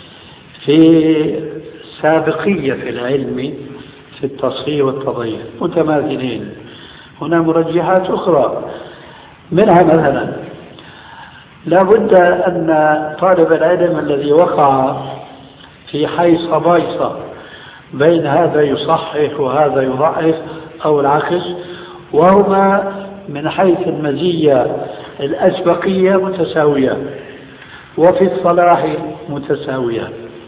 في سابقية في العلم في التصحيح والتضعيف متماثلين، هنا مرجحات أخرى. منها مثلا لا بد أن طالب العلم الذي وقع في حيص بايصة بين هذا يصحح وهذا يضعف أو العكس، وهما من حيث المزية الأسبقية متساوية وفي الصلاح متساوية.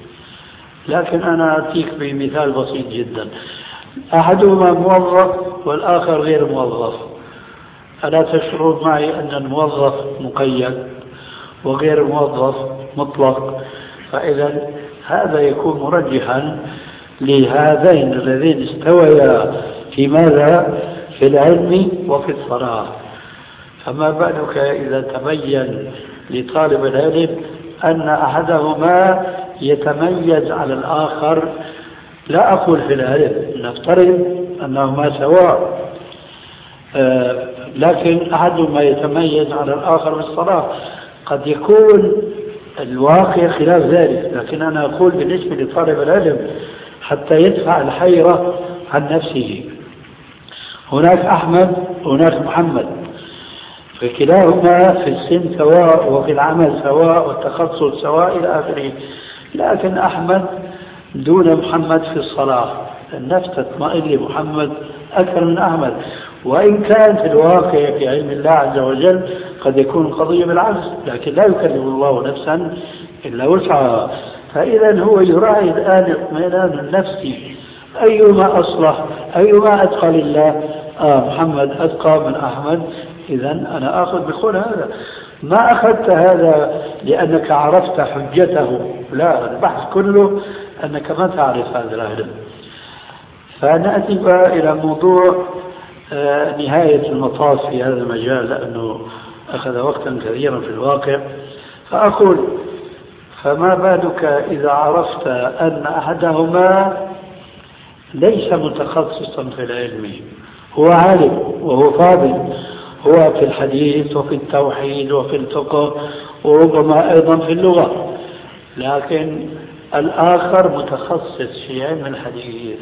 لكن أنا أتيك بمثال بسيط جدا. أحدهما موظف والآخر غير موظف. ألا تشعرون معي أن الموظف مقيد وغير الموظف مطلق؟ فإذا هذا يكون مرجحا لهذين الذين استويا في ماذا؟ في العلم وفي الصلاح. فما بالك إذا تبين لطالب العلم أن أحدهما يتميز على الآخر، لا أقول في العلم، نفترض أنهما سواء، آه لكن أحدهما يتميز على الآخر بالصلاة. قد يكون الواقع خلاف ذلك، لكن أنا أقول بالنسبة لطالب العلم حتى يدفع الحيرة عن نفسه. هناك أحمد هناك محمد، فكلاهما في السن سواء وفي العمل سواء والتخصص سواء إلى آخره، لكن أحمد دون محمد في الصلاة. النفس تطمئن لمحمد أكثر من أحمد، وإن كان في الواقع في علم الله عز وجل قد يكون القضية بالعكس، لكن لا يكلف الله نفسا إلا وسعها. فإذا هو يراعي الآن اطمئنان النفس، أيما أصلح أيما أتقى لله. آه محمد أتقى من أحمد، إذا أنا أخذ بقول هذا. ما أخذت هذا لأنك عرفت حجته، لا، البحث كله أنك ما تعرف هذا العلم. فنأتي بقى إلى موضوع آه نهاية المطاف في هذا المجال، لأنه أخذ وقتا كثيرا في الواقع. فأقول فما بالك إذا عرفت أن أحدهما ليس متخصصا في العلم، هو عالم وهو فاضل، هو في الحديث وفي التوحيد وفي الفقه وربما أيضا في اللغة، لكن الآخر متخصص في علم الحديث.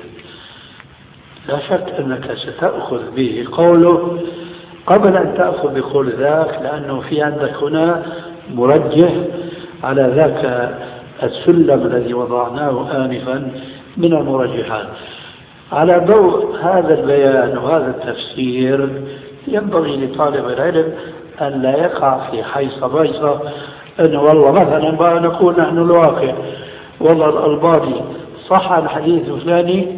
لا شك أنك ستأخذ به قوله قبل أن تأخذ بقول ذاك، لأنه في عندك هنا مرجح على ذاك السلم الذي وضعناه آنفا من المرجحات. على ضوء هذا البيان وهذا التفسير ينبغي لطالب العلم أن لا يقع في حيص بيصة أن والله مثلا بقى نقول نحن الواقع والله الألباني صح الحديث الفلاني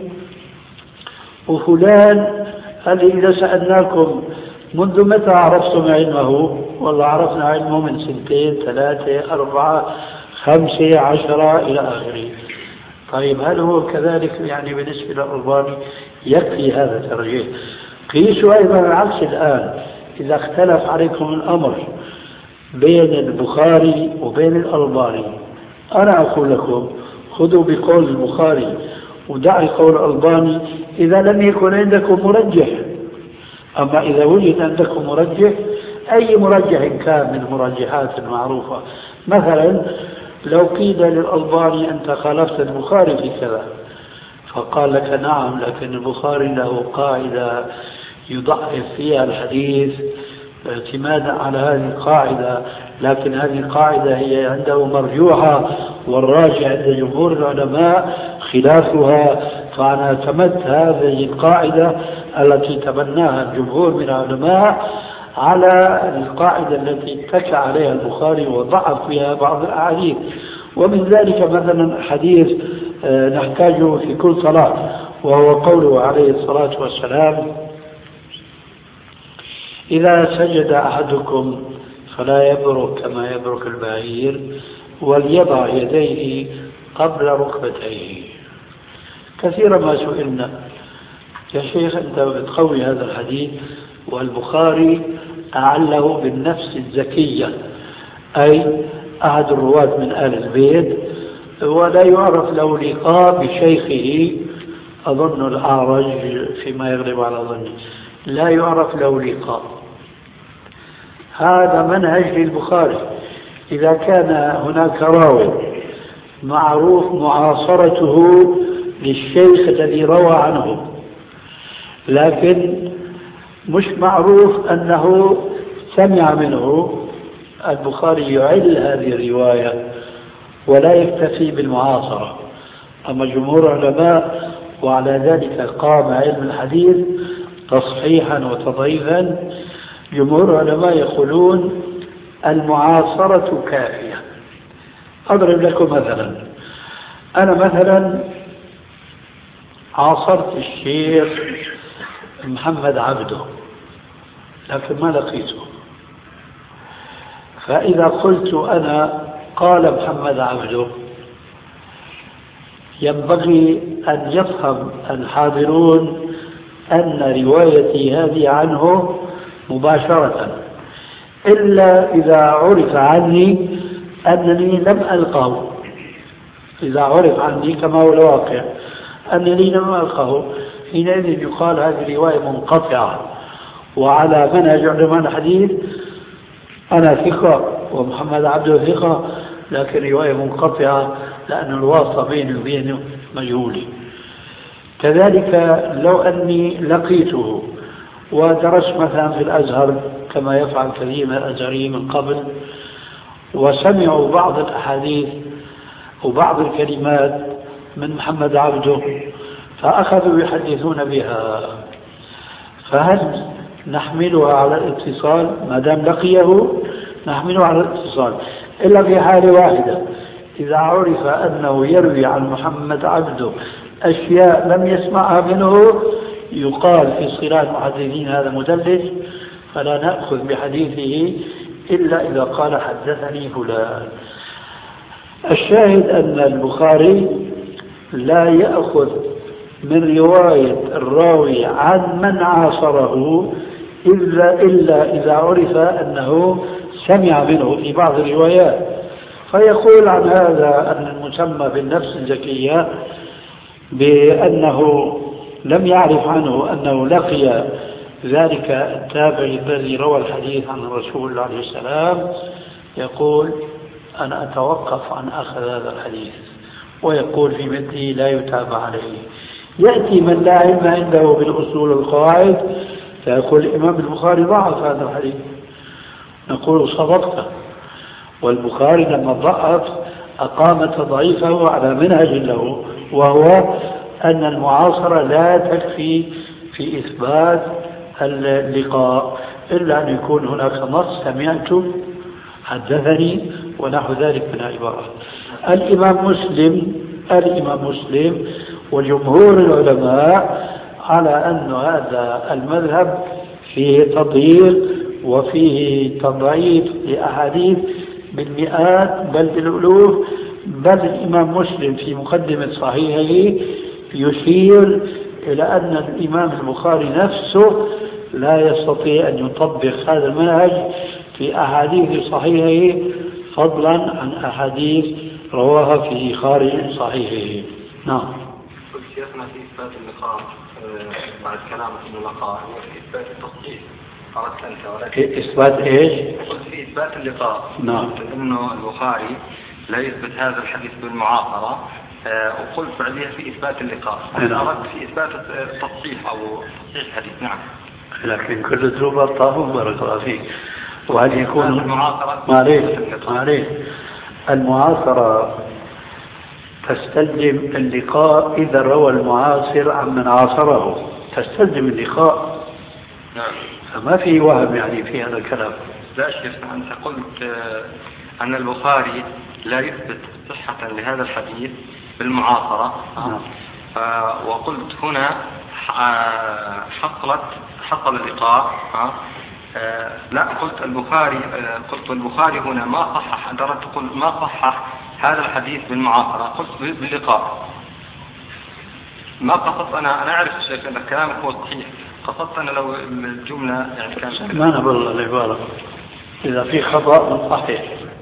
وفلان هل إذا سألناكم منذ متى عرفتم علمه؟ والله عرفنا علمه من سنتين ثلاثة أربعة خمسة عشرة إلى آخره. طيب هل هو كذلك يعني بالنسبة للألباني؟ يكفي هذا الترجيح. قيسوا أيضا العكس الآن، إذا اختلف عليكم الأمر بين البخاري وبين الألباني، أنا أقول لكم خذوا بقول البخاري ودعوا قول الألباني إذا لم يكن عندكم مرجح. أما إذا وجد عندكم مرجح، أي مرجح كان من المرجحات المعروفة، مثلا لو قيل للألباني أنت خالفت البخاري في كذا، فقال لك نعم، لكن البخاري له قاعدة يضعف فيها الحديث اعتمادا على هذه القاعدة، لكن هذه القاعدة هي عنده مرجوحة، والراجع عند جمهور العلماء خلافها، فأنا اعتمدت هذه القاعدة التي تبناها الجمهور من العلماء على القاعدة التي اتكى عليها البخاري وضعف فيها بعض الأحاديث. ومن ذلك مثلا حديث نحتاجه في كل صلاة، وهو قوله عليه الصلاة والسلام: إذا سجد أحدكم فلا يبرك كما يبرك البعير، وليضع يديه قبل ركبتيه. كثيرا ما سئلنا: يا شيخ أنت بتقوي هذا الحديث والبخاري أعله بالنفس الزكية، أي أحد الرواة من آل البيت، ولا يعرف له لقاء بشيخه، أظن الأعرج فيما يغلب على ظني، لا يعرف له لقاء. هذا منهج للبخاري. إذا كان هناك راوي معروف معاصرته للشيخ الذي روى عنه، لكن مش معروف أنه سمع منه، البخاري يعل هذه الرواية ولا يكتفي بالمعاصرة. أما جمهور العلماء، وعلى ذلك قام علم الحديث تصحيحا وتضعيفا، جمهور العلماء يقولون المعاصرة كافية. أضرب لكم مثلا، أنا مثلا عاصرت الشيخ محمد عبده لكن ما لقيته، فإذا قلت أنا قال محمد عبده، ينبغي أن يفهم الحاضرون أن روايتي هذه عنه مباشرة، إلا إذا عرف عني أنني لم ألقه. إذا عرف عني كما هو الواقع أنني لم ألقه، حينئذ يقال هذه رواية منقطعة. وعلى منهج علماء الحديث أنا ثقة ومحمد عبده ثقة، لكن رواية منقطعة لأن الواسطة بيني وبينه مجهولة. كذلك لو أني لقيته ودرست مثلا في الأزهر كما يفعل كثير من الأزهريين من قبل، وسمعوا بعض الأحاديث وبعض الكلمات من محمد عبده فأخذوا يحدثون بها، فهل نحملها على الاتصال؟ ما دام لقيه نحمله على الاتصال، إلا في حالة واحدة: إذا عرف أنه يروي عن محمد عبده أشياء لم يسمعها منه، يقال في اصطلاح المحدثين هذا مدلس، فلا نأخذ بحديثه إلا إذا قال حدثني فلان. الشاهد أن البخاري لا يأخذ من رواية الراوي عن من عاصره إلا, إلا إذا عرف أنه سمع منه في بعض الروايات، فيقول عن هذا أن المسمى بالنفس الزكية بأنه لم يعرف عنه أنه لقي ذلك التابعي الذي روى الحديث عن الرسول عليه السلام، يقول أنا أتوقف عن أخذ هذا الحديث، ويقول في مثله لا يتابع عليه. يأتي من لا علم عنده بالأصول والقواعد فيقول الإمام البخاري ضعف هذا الحديث، نقول صدقت. والبخاري لما ضعف أقام تضعيفه على منهج له، وهو أن المعاصرة لا تكفي في إثبات اللقاء، إلا أن يكون هناك نص سمعت حدثني ونحو ذلك من العبارات. الإمام مسلم الإمام مسلم وجمهور العلماء على أن هذا المذهب فيه تضييق وفيه تضعيف لأحاديث بالمئات بل بالألوف. بل الإمام مسلم في مقدمة صحيحه يشير إلى أن الإمام البخاري نفسه لا يستطيع أن يطبق هذا المنهج في أحاديث صحيحه، فضلا عن أحاديث رواها في خارج صحيحه. نعم. شيخنا في إثبات اللقاء بعد كلامك اللقاء هو في إثبات التصديق أردت أنت ولكن إثبات إيش؟ قلت في إثبات اللقاء. نعم. إنه البخاري لا يثبت هذا الحديث بالمعاصرة، وقلت بعدها في إثبات اللقاء. نعم. أردت في إثبات التصحيح أو تصحيح الحديث. نعم. لكن كل ذنوب الطاهر بارك الله فيك. وهل يكون المعاصرة ما عليه ما عليه المعاصرة تستلزم اللقاء إذا روى المعاصر عن من عاصره، تستلزم اللقاء. نعم. فما في وهم يعني في هذا الكلام. لا شيخ، أنت قلت أن البخاري لا يثبت صحة لهذا الحديث بالمعاصرة. نعم. وقلت هنا حصلت حصل اللقاء. لا قلت البخاري قلت البخاري هنا ما صحح، أنت تقول ما صحح هذا الحديث بالمعاصرة، قلت باللقاء. ما قصدت أنا أنا أعرف الشيخ أن كلامك هو صحيح، قصدت أنا لو الجملة يعني كانت ما نبغى العبارة إذا في خطأ صحيح.